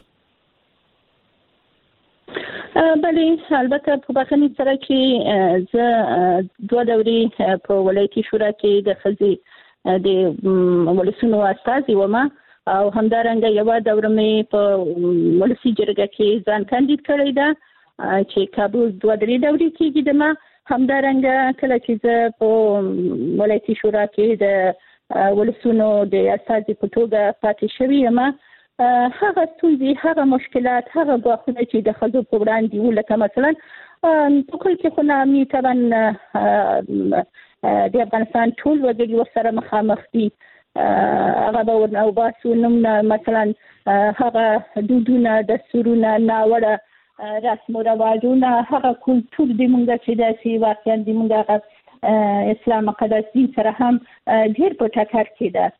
بله، البته په بخښنې سره چې زه 2 دورې په ولایتي شورا کې د خزې د ولسونو استازي وم او همدارنګه یو دوره مې په ولسی جرګه کې ځان کاندید کړی ده چې کابل 2 دورې کېږي. دمه همدارنګه کله چې زه په ولایتي شورا کې د ولسونو د استازي په توګه پاتې شوې یم، هغه ستونزې، هغه مشکلات، هغه ګواښونه چې د خزو په وړاندې وو، لکه مثلا په کل کې خو نامي طبعا د افغانستان ټول وګړي ورسره مخامخ دي. هغه به ورنه وباسو، نومونه مثلا هغه دودونه، دستورونه، ناوړه رسم و رواجونه، هغه کلتور د موږ چې داسې واقعا د موږ هغه اسلام مقدس دین سره هم ډېر په ټکر کې ده.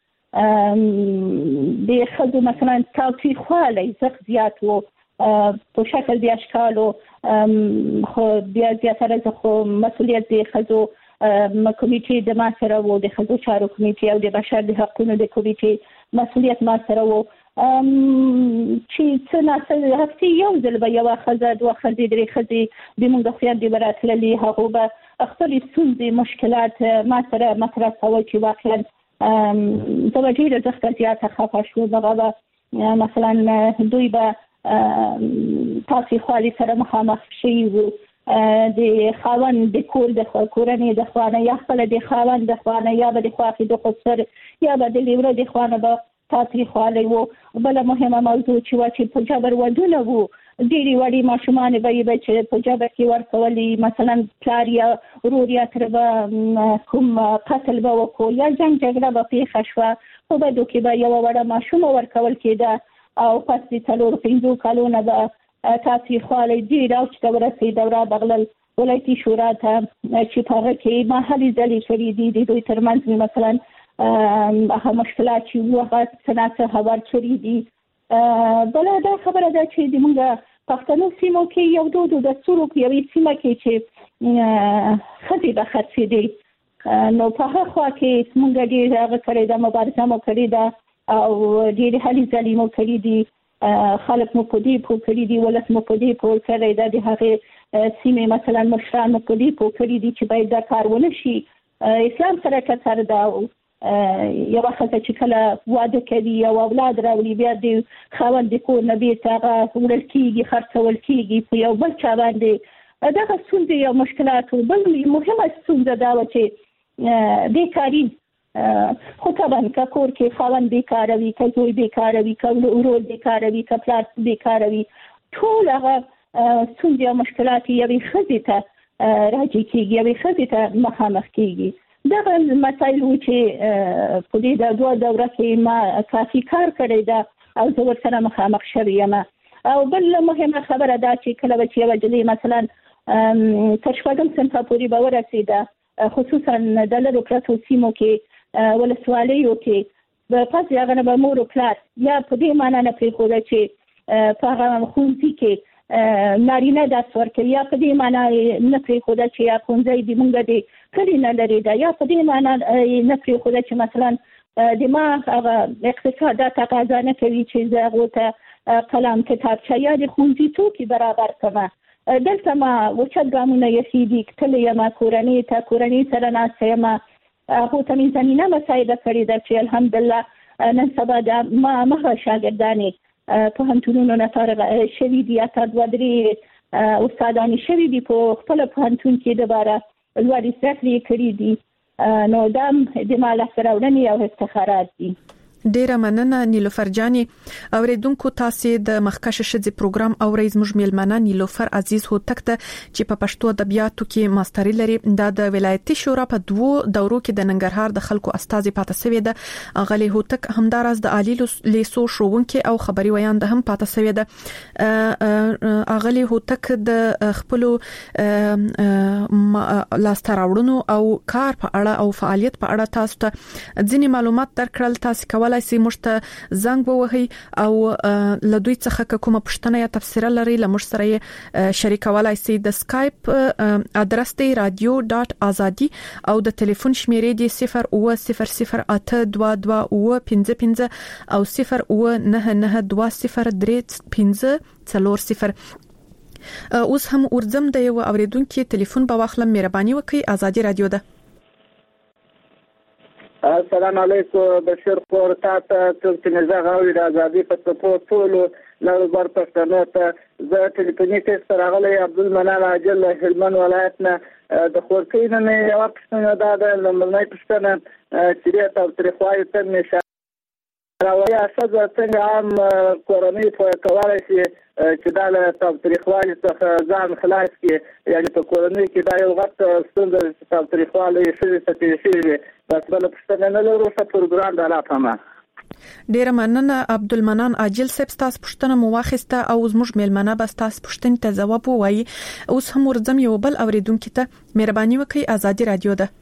د خزو مثلا تاوتریخوالی زغ زیات و په شکل د اشکالو، خو بیا زیاتره زه خو مسؤلیت د خزو کمیټې د ما سره و، د خزو چارو کمیټې او د بشر د حقونو د کمیټې مسؤلیت ما سره و، چې څه ناسل هفتې یو ځل به یوه ښځه، 2 ښځې، 3 ښځې د موږ د خویندې به راتللې، هغو به خپلې ستونزې، مشکلات ما سره مطرح کول چې واقعا زه به ډېره زښته زیاته خفه شوم. هغه به مثلا دوی به تاوتریخوالي سره مخامخ شوي وو، د خاوند د کور د کورنۍ د خوا نه، یا خپله د خاوند د خوا نه، یا به د خواښې د خسر، یا به د لیوره د خوا نه به تاوتریخوالی وو. بله مهمه موضوع چې وه چې په جبر ودونه وو، ډېرې وړې ماشومانې به یې چې په جبر کې ورکولي، مثلا پلار یا ورور یا تره به کوم قتل به وکړو یا جنګ جګړه به پیښه شوه، په بدو کې به یوه وړه ماشومه ورکول کېده او پس د 4-5 کالو نه به تاوتریخوالی ډېر اوج ته ورسېد. دوره بغلل ولایتي شورا ته چې په هغه کې ما هلې ځلې کړي دي، د دوی ترمنځ مثلا هغه مشکلات چې وو هغه څه ناڅه هوار کړي دي. بله دا خبره ده چې د موږ پښتنو سیمو کې یو دود د دستورو په یوې سیمه کې چې ښځې به خرڅېدې، نو په هغه خوا کې موږ ډېر هغه کړې ده، مبارزه مو کړې ده او ډېرې هلې ځلې مو کړي دي، خلک مو په دې پوه کړي دي، ولس مو په دې پوه کړی ده، د هغې سیمې مثلا مشران مو په دې پوه کړي دي چې باید دا کار ونه شي. اسلام سره کثر ده، یوه ښځه چې کله واده کوي او اولاد راوړي، بیا د خاوند د کور نه بېرته هغه وړل کېږي، خرڅول کېږي، په یو بل چا باندې دغه ستونزې او مشکلات بل مهمه ستونزه دا و چې بیکاری خو طبعا که کور کې خاوند بیکاره وي که زوی بیکاره وي که ورور بیکاره وي که پلار بیکاره وي ټول هغه ستونزې او مشکلات یوې ښځې ته راجع کېږي یوې ښځې ته مخامخ کېږي دغه مسایل و چې په دې دوه دوره کې ما کافي کار کړی ده او زه ورسره مخامخ شوې یم او بل مهمه خبره دا چې کله به چې یوه نجلۍ مثلا تر 6 صنفه پورې به ورسېده خصوصا د لرو پرتو سیمو کې ولسوالیو کې پس هغه نه به مور او پلار یا په دې معنی نه پرېښوده چې په هغه ښوونځي کې نارینه درس ورکوي یا په دې معنی نه پرېښوده چې یا ښوونځی زموږ د کلي نه لرې ده یا په دې معنی نه پرېښوده چې مثلا دماغ هغه اقتصاد تقاضا نه کوي چې زه هغو ته قلم کتابچه یا د ښوونځي توکي برابر کړمه دلته ما اوچت ګامونه یخېدي تللی یم کورنۍ سره ناسته یم هغو ته مې زمینه مساعده کړې ده چې الحمدلله نن سبا د مهره شاګردانې پوهنتونونو نه فارغ شوي دي یا تا 2-3 استادانې شوي دي په خپل پوهنتون کې دوباره لوړې زده کړې کړي دي نو دا د ما لاسته راوړنې او افتخارات دي. ډیره مننه نیلوفر جاني. اوریدونکو تاسو د مخکښ شذ پروګرام اوري زموږ میلمنه نیلوفر عزیز هوتک ته چې په پښتو ادبیاتو کې ماستری لري د ولایتي شورا په 2 دورو کې د ننګرهار د خلکو استاذ پاتې سوی ده. غلي هوتک همدارس د عالی لیسو شروونکي او خبري ویان د هم پاتې سوی ده. غلي هوتک د خپل لاستراوړونو او کار په اړه او فعالیت په اړه تاسو ته ځینې معلومات درکړل. تاسو کولای شئ موږ ته زنګ ووهئ او لدوی څخه کومه پوښتنه یا تفسیر لري لمر سره شریکولای شئ. د سکایپ ادرس دی radio.azadi او د ټلیفون شمیرې دی 020082225 او 099920350. اوس هم ورځم د یو اوریدونکو ټلیفون په واخلم. مهرباني وکړئ. آزادي رادیو ده. السلام علیکم بشیر خور تاسو ته نزاغ او د ازادي په ټولو لږ پښتنو ته زه ټلیفونیک سره غلې عبدالمنان عاجل هلمند ولایت نه د خورکین نه یو پښتنه ده لمنای پښتنه چې تاسو ترې خوای ته نشه راوي اساس څنګه عام کورنۍ په کولای شي چې دا له تاریخوالي څخه ځان خلاص کړي. یعنی په کورنۍ کې دا یو غټ ستونزه چې تاریخوالي شوی بس بل پښتنه نه لرو څه پروګرام دا لا پامه. ډیر مننه عبدالمنان عاجل صاحب تاسو پښتنه مو واخیسته او زموږ میلمنه بس تاسو پښتنې ته جواب وایي. اوس هم ورځم یو بل اوریدونکو ته مهرباني وکړئ. آزادي رادیو ده.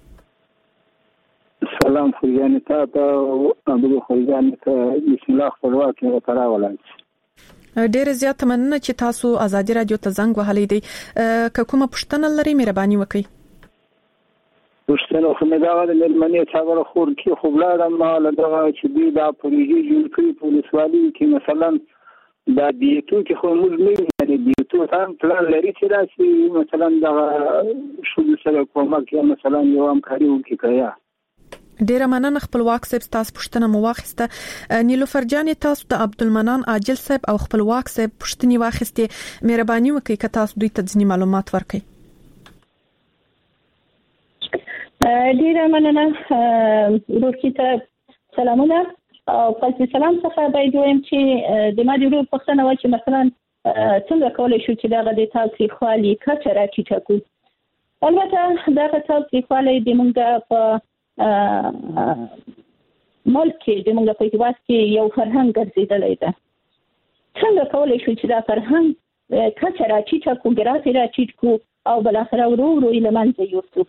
سلام خوږیانې ته ابو خوږیانې ته بسم الله خپلواک وکړه ولای. ډیر زیات مننه چې تاسو آزادي رادیو ته زنګ وهلی دی. کومه پښتنه لري مهرباني وکړئ. پښتنه خو مې دا د مېلمنې خبره خور کې خو بلادم مال دا چې دی دا پروژې جوړ کړي په ولسوالۍ کې مثلا دا دیتو کې خو موږ نه لري دیتو هم پلان لري چې راشي مثلا دا شو سره کومک یا مثلا یو همکاري وکړي. ډیره مننه خپلواک صاحب تاسو پښتنه مو واخیسته. نیلوفر جاني تاسو د عبدالمنان عاجل صاحب او خپلواک صاحب پښتني واخیسته. مهرباني وکړئ که تاسو دوی ته ځینې معلومات ورکړئ. ډیره مننه ورکی ته سلامونه او پس سلام څخه باید وایم چې د ما د ورور پښتنه و چې مثلا څنګه کولای شو چې دا د تاریخوالي کچه راټیټه کړو. البته دا تاریخوالي د موږ په ملک کې د موږ په هیواد کې یو فرهنګ ګرځیدلی ده. څنګه کولای شو چې دا فرهنګ کچه راټیټه کړو ګرافي راټیټ کړو او بالاخره ورو ورو یې له منځه یوسو.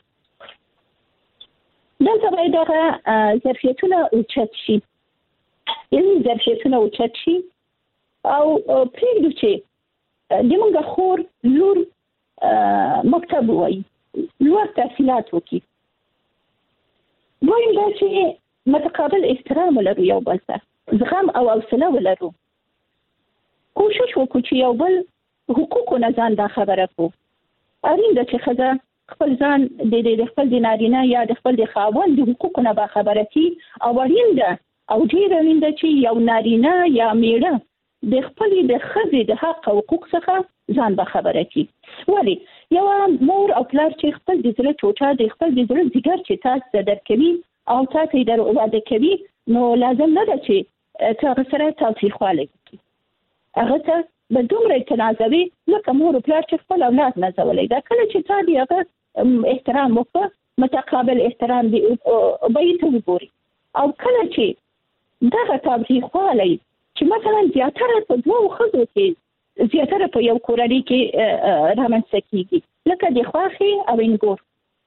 دلته باید هغه ظرفیتونه اوچت شي علمي ظرفیتونه اوچت شي او پرېږدو چې د موږ خور لور مکتب ووایي لوړ تحصیلات وکړي. دویم دا چې متقابل احترام ولرو یو بل ته زغم او حوصله ولرو. کوشش وکړو چې یو بل حقوقو نه ځان دا خبره کړو. اړین ده چې ښځه خپل ځان د خپل د نارینه یا د خپل د خاوند د حقوقو نه باخبره کړي او اړین ده او ډېر اړین ده چې یو نارینه یا میړه د خپل د ښځې د حق او حقوق څخه ځان باخبره کړي. ولې یو مور او پلار چې خپل د زړه ټوټه د خپل د زړه ځګر چې تاسو درکوي او تاسو در واده کوي نو لازم نه ده چې تاسو سره تاوتریخوالی وکړي هغه ته به دومره تنازوي لکه مور او پلار چې خپل اولاد نازولی دا کله چې تا دی هغه احترام وکړه متقابل احترام دی به یې ته وګوري او کله چې دغه تاوتریخوالی چې مثلا زیاتره په دوو ښځو کې زیاتره په یو کورنۍ کې رامنځته کېږي لکه د خواښې او انګور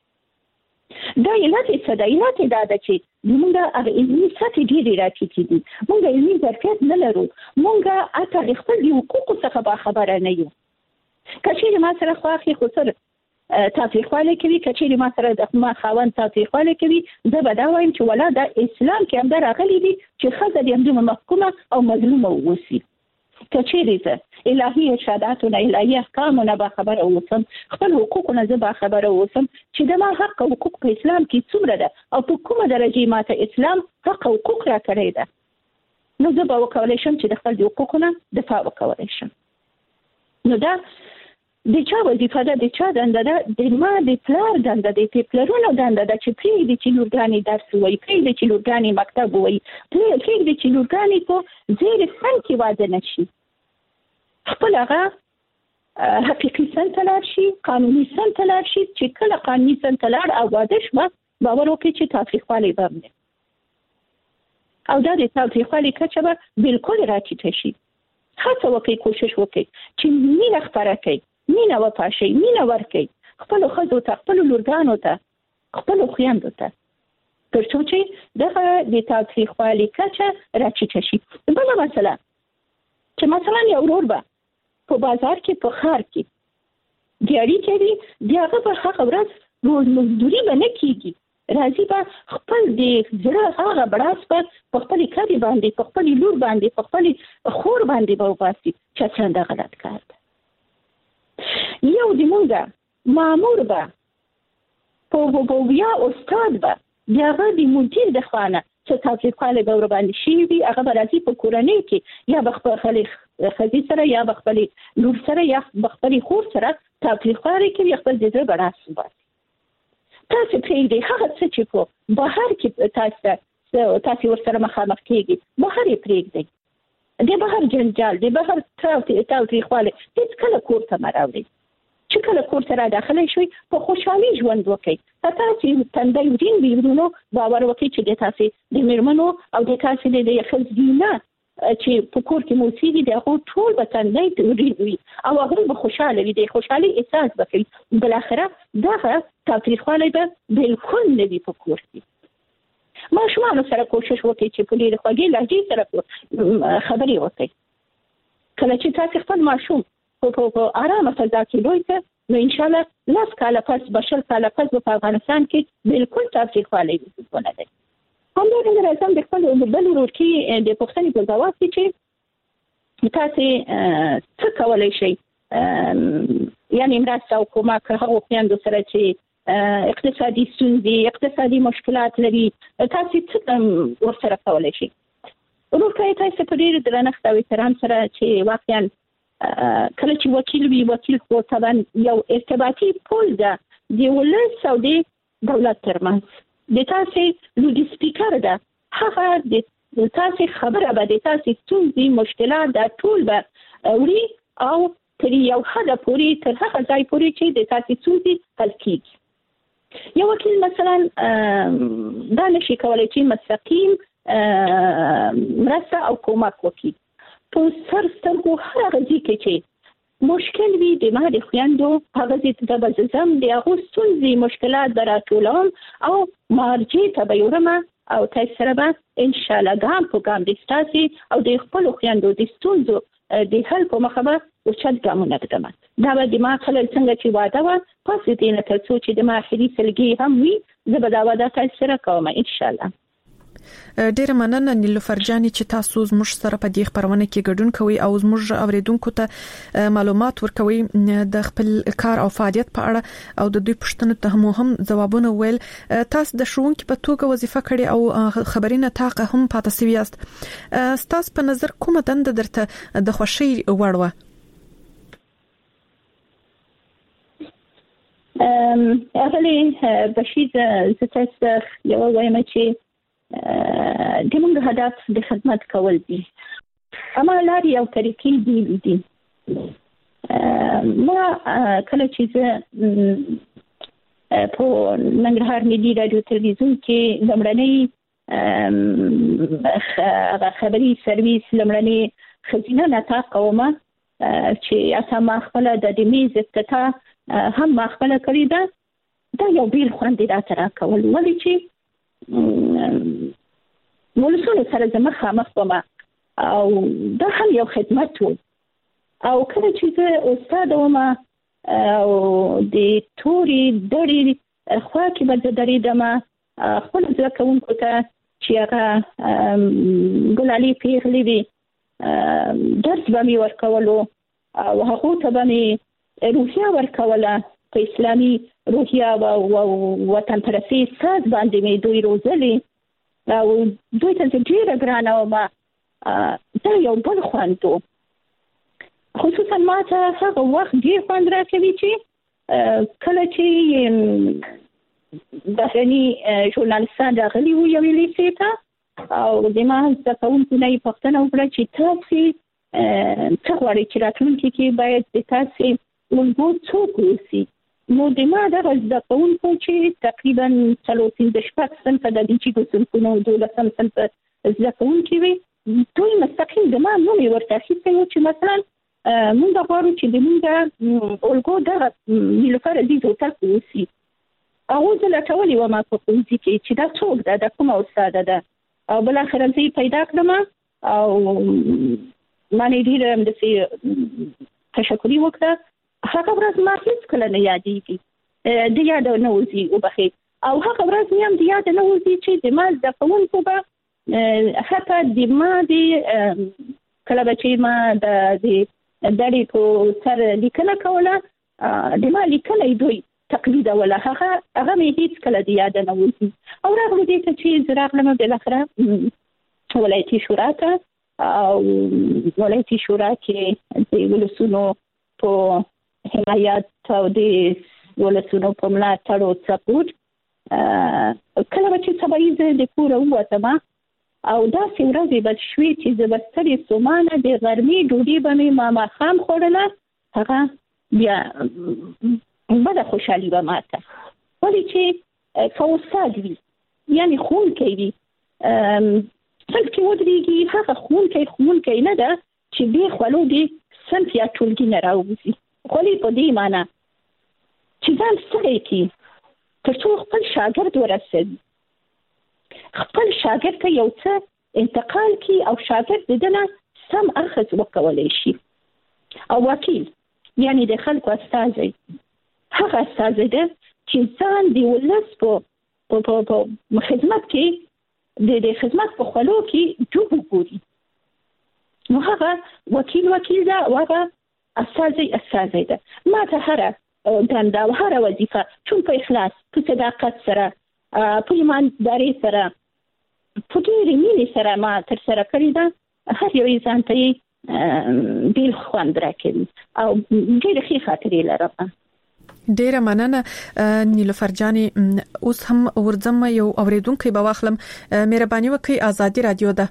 دا علت څه دی؟ علت دا ده چې موږ علمي سطحې ډېرې راټیټې دي موږ علمي ظرفیت نه لرو موږ حتی د خپل د حقوقو څخه باخبره نه یو که چېرې ما سره خواښې خو سره تاوتریخوالی کوي که چېرې ما سره د ما خاوند تاوتریخوالی کوي زه به دا وایم چې ولا دا اسلام کې همدا راغلی دي چې ښځه د همدومره محکومه او مظلومه واوسي که چېرې زه الهي ارشاداتونه الهي احکامونه باخبره اوسم خپل حقوقونه زه باخبره اوسم چې د ما حق او حقوق په اسلام کې څومره ده او په کومه درجه ماته اسلام حق او حقوق راکړی ده نو زه به وکولی شم چې د خپل د حقوقونه دفاع وکولی شم نو دا د چا وظیفه ده د چا دنده ده د ما د پلار دنده ده د پلرونو دنده ده چې پرېږدي چې لورګانې درس ووایي پرېږدي چې لورګانې مکتب ووایي پرېږدي چې لورګانې په زیر سن کې واده نه شي خپل هغه حقیقي سن ته لاړ شي قانوني سن ته لاړ شي چې کله قانوني سن ته لاړ او واده شوه باور وکړي چې تاوتریخوالی به هم او دا د تاوتریخوالي کچه به بالکل راټیټه شي هڅه وکړئ کوشش وکړئ چې مینه خپره کړئ مینه وپاشئ مینه ورکړئ خپلو ښځو ته خپلو لورګانو ته خپلو خویندو ته تر څو چې دغه د تاوتریخوالي کچه راټیټه شي بله مسله چې مثلا یو ورور به په بازار کې په ښار کې دیاري کوي د هغه په هغه ورځ روزمزدوري به نه کېږي راځي به خپل د زړه هغه بړاس په خپلې ښځې باندې په خپلې لور باندې په خپلې خور باندې به وباسي چې اصلا دا غلط کار ده یو د مونږ مامور به په یا استاد به د هغه د مدیر د خوا نه چې تاوتریخوالی به ورباندې شوي وي هغه به راځي په کورنۍ کې یا به خپلې ښځې سره یا به خپلې لور سره یا به خپلې خور سره تاوتریخوالی کوي خپل د زړه بړاس وباسي تاسو پرېږدئ هغه څه چې په بهر کې تاسو ورسره مخامخ کېږي بهر یې پرېږدئ د بهر جنجال د بهر تاوتریخوالی هېڅکله کور ته مه راوړئ چې کله کور ته را داخلی شوئ په خوشحالي ژوند وکړئ که تاسې تندی ورین وي نو باور وکړئ چې د تاسې د مېرمنو او د تاسې د ښځینه چې په کور کې موسیقي د هغو ټول به تندی ورین وي او هغوی به خوشحاله وي د خوشحالۍ احساس به کوي بالاخره دغه تاوتریخوالی به بالکل نه وي په کور کې ماشومانو سره کوشش وکړئ چې په ډېرې خوږې لهجې سره خبرې وکړئ کله چې تاسې خپل ماشوم په آرامه فضا کې لوی کړه نو انشاءالله 10 کاله پس 20 کاله پس په افغانستان کې بالکل تاوتریخوالی وجود ونه لري همدارنګه راځم د خپل بل ورور کې د پوښتنې په ځواب کې چې تاسې څه کولی شئ یعنې مرسته او کومک هغو خویندو سره چې اقتصادي ستونزې اقتصادي مشکلات لري تاسې څه ورسره کولی شئ ورور ته تاسې په ډېر درنښت او احترام سره چې واقعا کله چې وکیل وي وکیل خو طبعا یو ارتباطي پول ده د ولس او د دولت ترمنځ د تاسې لوډ سپیکر ده هغه د تاسې خبره به د تاسې ستونزې مشکلات دا ټول به اوري او تر یو حده پورې تر هغه ځای پورې چې د تاسې ستونزې حل کېږي یو وکیل مثلا دا نشي کولی چې مستقیم مرسته او کومک وکړي په سر سترګو هر هغه ځای کې چې مشکل وي د ما د خویندو هغه ځای ته به زه ځم د هغو ستونزې مشکلات به راټولوم او مرجع ته به یې وړم او تاسو سره به انشاءالله ګام په ګام د ستاسې او د خپلو خویندو د ستونزو د حل په مخه به اوچت ګامونه ږدم دا به د ما خلل څنګه چې واده وه پس د دې نه تر څو چې د ما آخري سلګۍ هم وي زه به دا واده تاسو سره کوم انشاءالله ډیره مننه نیلوفر جانې چې تاسو زموږ سره په دې خبرونه کې ګډون کوئ او زموږ اوریدونکو ته معلومات ورکوي د خپل کار او فعالیت په اړه او د دوی پوښتنو ته هم ځوابونه ویل تاسو د ښوونکي په توګه وظیفه کړې او خبرینه تاقه هم پاتې سوي یاست تاسو په نظر کومه دنده درته د خوښۍ وړ وه اغلی بشیر زتاسو یو وایم چې د موږ هدف د خدمت کول دي اما لاري او طریقې دي ما کله چې په ننګرهار ملي رادیو تلویزیون کې لمړنۍ خبري سرویس لمړنۍ خزینه نطاق کومه چې اساسا خپل د میز افتتاح هم خپل کړی دا یو بیل خوند دی راته کول ولې چې ولسونه سره زما خامخ ومه او دا هم یو خدمت و او کله چې زه استاد ومه او د توري دړي خوا کې به درېدم خپل زده کوونکو ته چې هغه ګلالي پیغلې دي درس به مې ورکولو او هغو ته به مې روحیه ورکوله په اسلامي روحیه او وطن پرستۍ ساز باندې مې دوی روزلي او دوی ته ډېره ګرانه ومه دا یو بل خوند و خصوصا ما ته هغه وخت ډېر خوند راکوي چې کله چې بهرني ژورنالستان راغلي وو یوې لیسې ته او د ما زده کوونکو نه یې پوښتنه وکړه چې تاسې څه غواړئ چې راتلونکي کې باید د تاسې الګو څوک اوسي نو د ما دغه زده کوونکو چې تقریبا 4-5 صنفه د بیچیکو صنفونو 12 صنفه زده کوونکي وي دوی مستقیم د ما نوم یې ورته اخیستی و چې مثلا مونږ غواړو چې د مونږ الګو دغه نیلوفر عزیز هوتک اوسي هغو زه لټولې وم په ښوونځي کې چې دا څوک ده دا کومه استاده ده او بالاخره زه یې پیدا کړم او ما نه ډېره همداسې تشکري وکړه هغه ورځ ما هېڅکله نه یادېږي د یاده نه وځي وبخښئ او هغه ورځ مې هم د یاده نه وځي چې د ما زده کوونکو به حتی د ما د کله به چې ما د دړې په سر لیکنه کوله د ما لیکنه دوی تقلیدوله هغه مې هېڅکله د یاده نه وځي او راغلو دې ته چې زه راغلم بالاخره ولایتي شورا ته او ولایتي شورا کې د ولسونو په حمایت او د ولسونو په ملاتړ او سپورټ کله به چې سبا یې زه د کوره ووتم او داسې ورځې به شوې چې زه به ستړې ستومانه د غرمې ډوډۍ به مې ماښام خوړله هغه بیا بده خوشحالي به ماته ولې چې که استاد وي یعنې ښوونکی وي صنف کې ودرېږي هغه ښوونکی نه ده چې بې خولو دې صنف یا ټولګي نه راوځي خولې په دې معنی چې ځان ستړی کړي تر څو خپل شاګرد ورسوي خپل شاګرد ته یو څه انتقال کړي او شاګرد د ده نه سم اخذ وکولی شي او وکیل یعنې د خلکو استازی هغه استازی ده چې ځان د ولس په خدمت کې د خدمت په خولو کې ډوب وګوري نو هغه وکیل ده او هغه استازی ده ما ته هره دنده او هره وظیفه چون په اخلاص په صداقت سره په ایماندارۍ سره په ډېرې مینې سره ما ترسره کړې ده هر یو یې ځان ته یې بیل خوند راکوي او ډېرې ښې خاطرې لرم ډیره مننه نیلوفر جانې اوس هم ورځم یو اوریدونکو به واخلم مهرباني وکړئ آزادي رادیو ده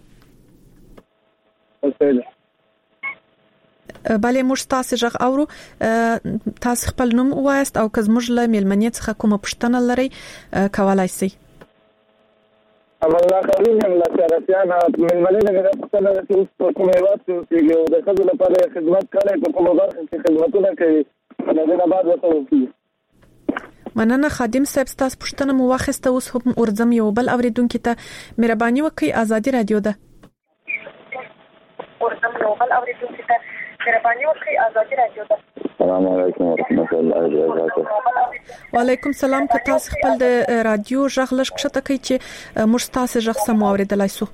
بله موږ تاسو ژغ اورو تاسو خپل نوم وایست او که زموږ له میلمنې څخه کومه پوښتنه لرئ کولای شئ الله خلین هم لکرتیان میلمنې دغه پوښتنه چې اوس په کومه هیواد کې اوسېږي او د ښځو لپاره خدمت کوي په کومه برخه کې خدمتونه کوي دغه بعد وته مننه خادم صاحب تاسو پوښتنه مو واخیسته اوس هم ورځم یو بل اوریدونکو ته مهرباني وکړئ آزادي رادیو ده السلام علیکم ورحمۃ اللہ وبرکاتہ. وعلیکم السلام. که تاسو خپل د رادیو ژغ لږ کښته کړئ چې موږ تاسو ژغ سم اوریدلای شو.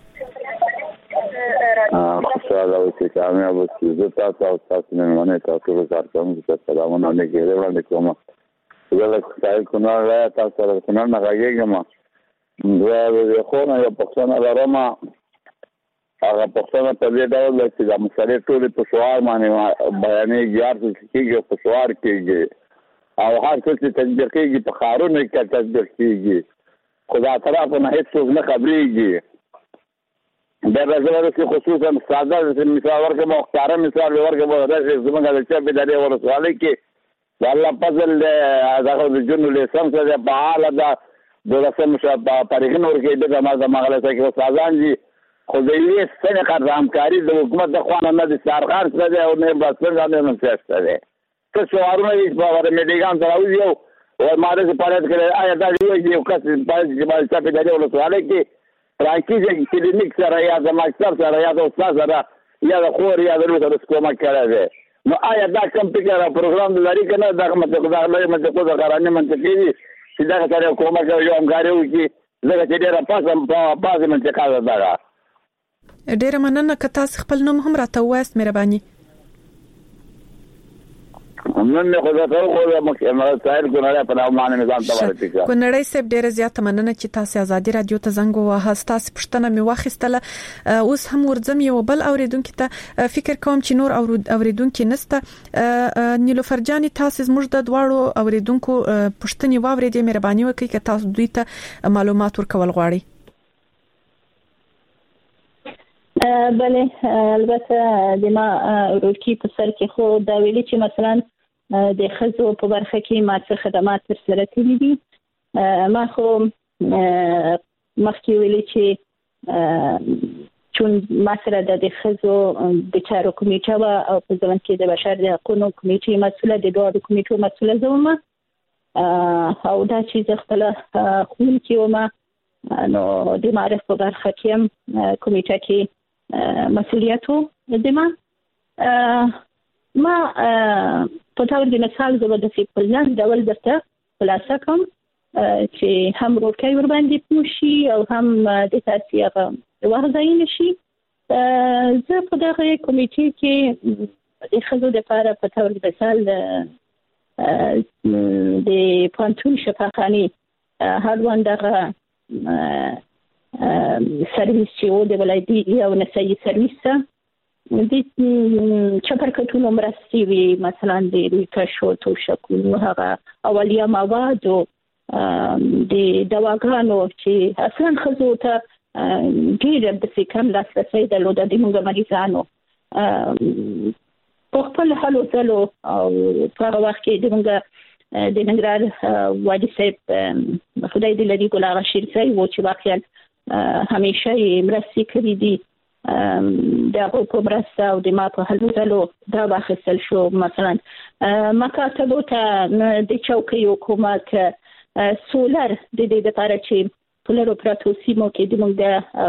خوشاله اوسئ کامیاب اوسئ. زه تاسو او تاسو مېلمانه تاسو ته کارکوم چې سلامونه علیکم وړاندې کوم. زه له خدای کنه را تاسو سره کنه نه راګېږم. زه خو نه یو پښتون لرم. هغه پښتنه په دې ډول چې د مسلې ټولې په شعار باندې بیانې یار کېږي په شعار کېږي او هر څه چې تطبیق کېږي په ښارونو کې تطبیق کېږي خو دا طرفونه هېڅوک نه خبرېږي. دا به زه ورسې خصوصا ساده مثال ورکړم او ښکاره مثال ورکړم داسې زموږ د چپ ادارې ولسوالۍ کې د الله فضل دغه د جون لیسم سره فعاله ده 12 تاریخونه ورکوي د مغلسه کې استادان دي خو د یوې سنې قرض همکاري د حکومت د خوا نه د سرکار سره دی او نه بسنګ نه منسسته دی څه شعارونه یې په میډیګان سره راوځي او ما دې په اړه کړه آیا دا یو کس په چپ ادارې ولسوالۍ کې راکېږي کلینیک سره یا د مکتب سره یا د استاد سره یا د خور یا د لور سره کومه کړه دی نو آیا دا کوم فکر پروګرام لري کنه دا منطق دا لري منطق دا غرانه منطقي دي چې دا سره کومه یو همکاري وکړي زه چې ډېر پاسم په منطقه دا ډېر مننه که تاسو خپل نوم هم راته وایست مهرباني. نن خو دا ټول خو مخکې سایر ګنړې په نوم باندې نظام ته ورته کړه ګنړې سپ ډېر زیات مننه چې تاسو ازادي رادیو ته زنګ ووهاست. تاسو پښتنه می واخیستله اوس هم ورځم یو بل اوریدونکو ته فکر کوم چې نور اوریدونکو نسته. نیلوفر جان تاسو زموږ د دواړو اوریدونکو پښتني واورېدې مهرباني وکړئ که تاسو دوی ته معلومات ورکول غواړئ. بله البته د ما ورکی په سر کې خو دا ویلي چې مثلا د خزو په برخه کې ما څه خدمات ترسره کړي دي. ما خو مخکې ویلي چې چون ما سره د خزو د چارو کمیټه او په ځوان کې د بشر د حقوقو کمیټې مسؤله د دوه کمیټو مسؤله زوم او دا چې خپل خون کې ومه نو د معرف په برخه کې کمیټه کې مسؤلیتو دما ما په تور د مثال زو د پلان ډول درته خلاصه کوم چې هم روکي ور باندې پوشي او هم د تاسیه ورځاین شي. زه په دغه کمیټې کې د خزو د لپاره په تور د مثال د پانتون شفاخاني هروان دغه سرویس چې د ولایتي او نسایي سرویس د چپرکټونو مرستې وي مثلا د کشو توشکونو هغه اولیه مواد او د دواګانو چې اصلا خزو ته ډېر د کم لاسرسي درلوده د موږ مریضانو په خپل حالو تلو او په وخت کې د موږ د ننګرهار وادي صاحب خدای دې لري ګل اغا شیر صاحب و چې واقعا همیشه مرستې کړې دي دغه په مرسته او د ما په حلو تلو دا واخیستل شو. مثلا مکاتبو ته د چوکۍ حکومت سولر د دې لپاره چې پلرو پراتو سیمو کې د موږ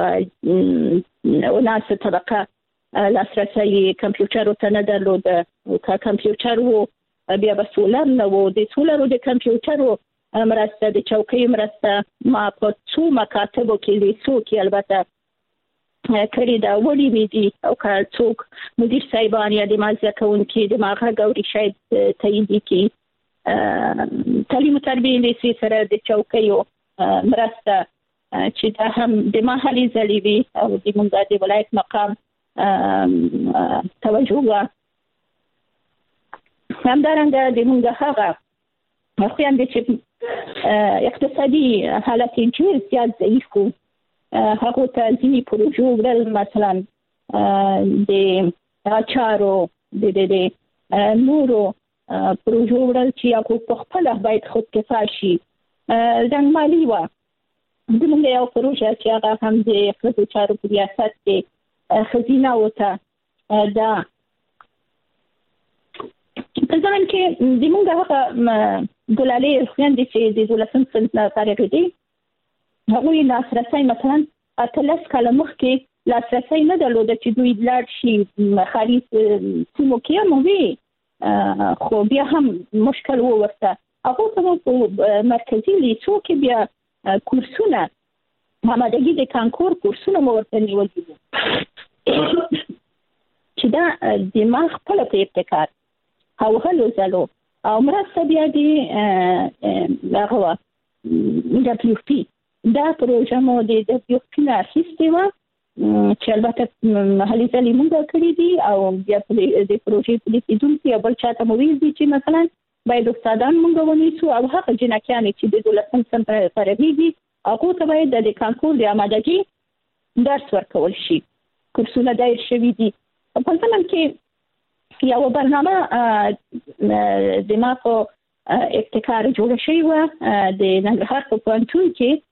وناسه طبقه لاسرسي کمپیوټرو ته نه درلوده که کمپیوټر وو بیا به سولر نه وو د سولرو د کمپیوټرو مرسته د چوکۍ مرسته ما په څو مکاتبو کې لیسو کې البته کړي دا وړي وي دي او که څوک مدیر صاحبان یا د مازه کوونکي د ماغه ګوري شاید تایید کی تعلیم او تربیه لیسي سره د چوکیو مرسته چې دا هم د محلي ځلوي او د موږ د ولایت مقام توجه وا همدارنګه د موږ هغه خو هم چې اقتصادي حالت ډېر زیات ضعیف وو هغه ته ځینې پروژې ورل مثلا د اچارو د نورو پروژې ورل چې هغه په خپل باید خود کفایه شي. ځان مالی و د موږ یو پروژه چې هغه هم د خپل چارو په ریاست کې خزینه وته دا په ځان کې د موږ هغه ګلالي خويندې چې د 12 سنت تاریخ دي هغه لاسرسي مثلا اتلس کاله مخکې لاسرسي نه درلوده چې دوی لاړ شي خارج سیمو کې مو وي خو بیا هم مشکل وو ورته هغه په مرکزي لیسو کې بیا کورسونه همدغه د کانکور کورسونه مو ورته نیول دي چې دا د ما خپل په ابتکار او هلو زلو او مرسته بیا دی هغه WFP دا پروژه مو د WFP نه اخیستې وه چې البته محلي ځلې موږ کړي دي او بیا د پروژې په لیکدونکي او بل چاته مو ویل دي چې مثلا باید استادان موږ ونیسو او هغه جنکیان چې د 12 صنف پرېږي هغه ته باید د کانکور د آمادګي درس ورکول شي. کورسونه دایر شوي دي. په ځمن کې یو برنامه د ما په ابتکار جوړ شوی و د ننګرهار په پوهنتون کې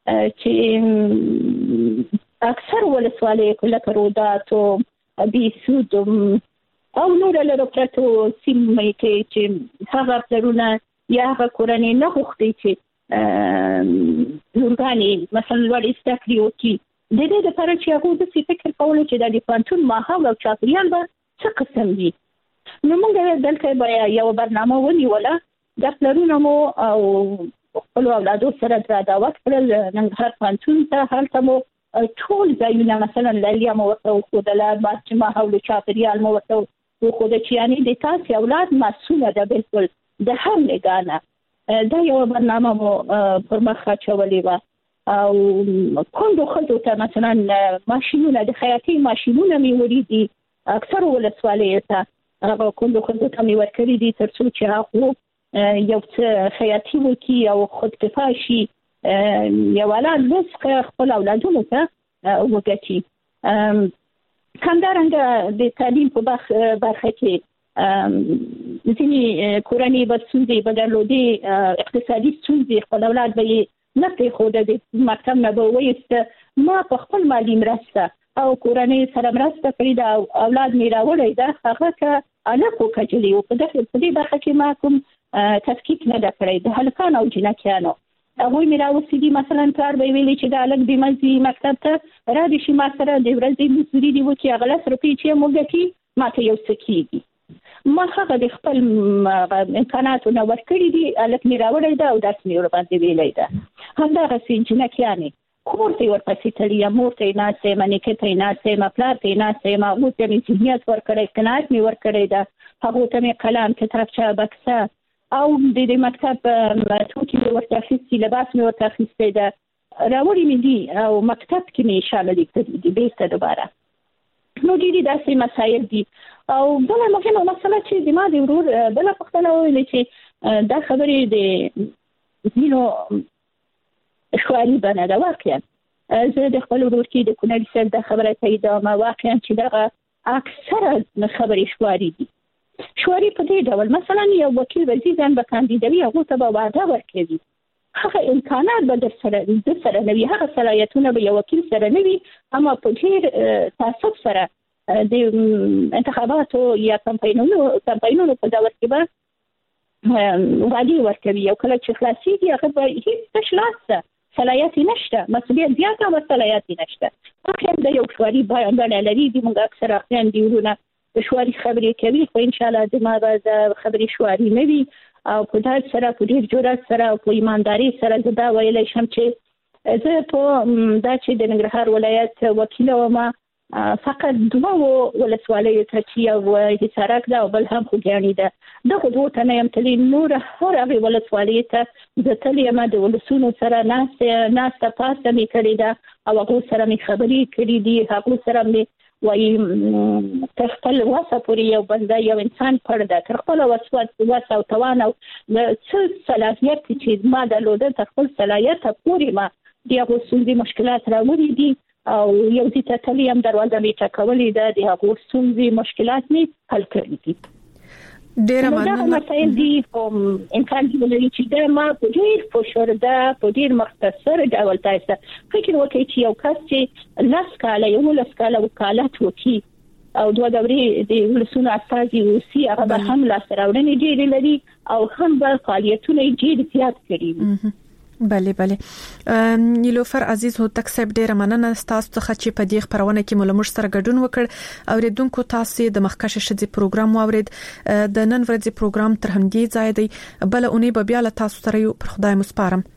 چې اکثر ولسوالۍ کله رودات او بیسود او نور له پرتو سیمې کې چې هغه پرونه یا هغه کورنۍ نه غوښتي چې لورګانې مثلا لوړ استکري وکړي د دې لپاره چې هغه د فکر کولو چې د پوهنتون ماحول او چاپیریال به څه قسم وي. نو موږ دلته به یو برنامه ونیوله د پلرونو مو او خپل اولادو سره درادوت کړل ننګرهار پوهنتون ته. هلته مو ټول ځایونه مثلا لالیا مو ورته وښودله چې ماحول چاپیریال مو ورته وښوده چې یعنې د تاسې اولاد مسؤله ده بالکل د هر نګاه دا یو برنامه مو پر مخ اچولې وه او کندو ښځو ته مثلا ماشینونه د خیاطۍ ماشینونه مې وړي دي اکثر ولسوالیو ته هغه کندو ښځو ته مې ورکړي دي تر څو چې هغه یو څه خیاطي وکړي او خودکفا شي یو رزق خپل اولادونو ته وګټي. همدارنګه د تعلیم په برخه کې ځینې کورنۍ به ستونزې به درلودې اقتصادي ستونزې خپل اولاد به یې نه پرېښوده د مکتب نه به وایسته ما په خپل مالي مرسته او کورنۍ سره مرسته کړې ده او اولاد مې راوړی ده هغه که هلک وکجلي و په دې برخه کې ما کوم تفکیک نه ده کړی د هلکانو او جنکیانو هغوی مې راوستي دي. مثلا پلار به یې ویلي چې د هلک بیمه ځي مکتب ته رادې شي ما سره د ورځې مزدوري دې وکړي هغه 10 روپۍ چې یې مو ګټي ما ته یو څه کېږي. ما هغه د خپل امکاناتو نه ورکړي دي هلک مې راوړی ده او درس مې ورباندې ویلی ده. همدغسې جنکیانې کور ته یې ورپسې تللي یم مور ته یې ناسته یم نیکه ته یې ناسته یم پلار ته یې ناسته یم هغو ته مې ذهنیت ورکړی قناعت مې ورکړی ده هغو ته مې قلم کتابچه بکسه او د مکتب توکي مې ورته اخیستي لباس مې ورته اخیستی ده راوړي مې دي او مکتب کې مې شاملې کړي دي بېرته دوباره. نو ډېرې داسې مسایل دي. او بله مهمه مسله چې د ما د ورور بله پوښتنه وویلې چې دا خبرې د ځینو شعاري بڼه ده. واقعا زه د خپل ورور کې د کونړي صاحب دا خبره تاییدوم واقعا چې دغه اکثره خبرې شعاري دي. شعاري په دې ډول مثلا یو وکیل وزیر ځان به کاندیدوي هغو ته به وعده ورکوي هغه امکانات به در سره نه وي هغه صلاحیتونه به یو وکیل سره نه وي اما په ډېر تعصب سره د انتخاباتو یا کمپاینونو په دور کې به وعدې ورکوي او کله چې خلاصېږي هغه به هېڅ تش لاس ده صلاحیت یې نشته مسؤلیت زیات او صلاحیت یې نشته. واقعا د یو شعاري بڼه لري د موږ اکثره اخیان دي ورونه شعاري خبرې کوي خو ان شاء الله د ما به د خبرې شعاري نه وي او په ډاډ سره په ډېر جرأت سره او په ایمانداري سره زه دا ویلی شم چې زه په دا چې د ننګرهار ولایت وکیله وم فقط 2 ولسوالیو ته چې یو حصارک ده او بل هم خوږیاڼي ده دغو 2 ته نه یم تللې نور هر هغې ولسوالیو ته زه تللې یم د ولسونو سره ناسته پاسته مې کړې ده او هغو سره مې خبرې کړې دي هغو سره مې وایي تر خپل وسه پورې یو بنده یو انسان پړ ده تر خپل وسه او توان او څه صلاحیت چې ما درلوده تر خپل صلاحیته پورې ما د هغو ستونزې مشکلات راوړي دي او یو ځای ته تللې یم دروازه مې ټکولې ده د هغو ستونزې مشکلات مې حل کړي دي. ډېره مننه. دا مسایل دي امکان دی ولري چې دا ما په ډېر فشرده په ډېر مختصر ډول تاسو فکر وکړئ چې یو کس چې 10 کاله 11 کاله وکالت وکړي او 2 دورې د ولسونو استازي اوسي هغه به هم لاسته راوړنې ډېرې لري او هم به فعالیتونه ډېر زیات کړي. بله نیلوفر عزیز هوتک صاحب ډیره مننه تاسو څخه چې په دې خبرونه کې ملمر سره ګډون وکړ او ریدونکو تاسو د مخکشه شدي پروګرام واورید د نن ورځې پروګرام تر همدې ځای دی بل اونۍ به بیا له تاسو سره یو پر خدای مسپارم.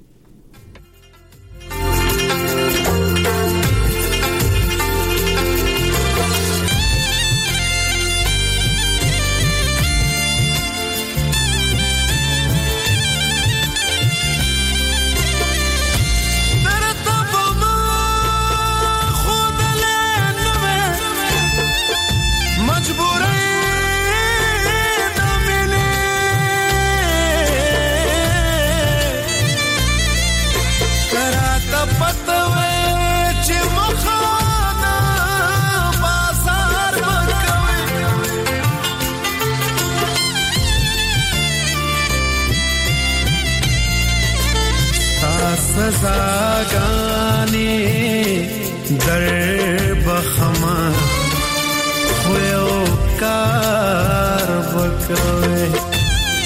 کار وکوي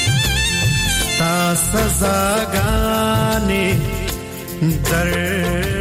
تا سزاګانې در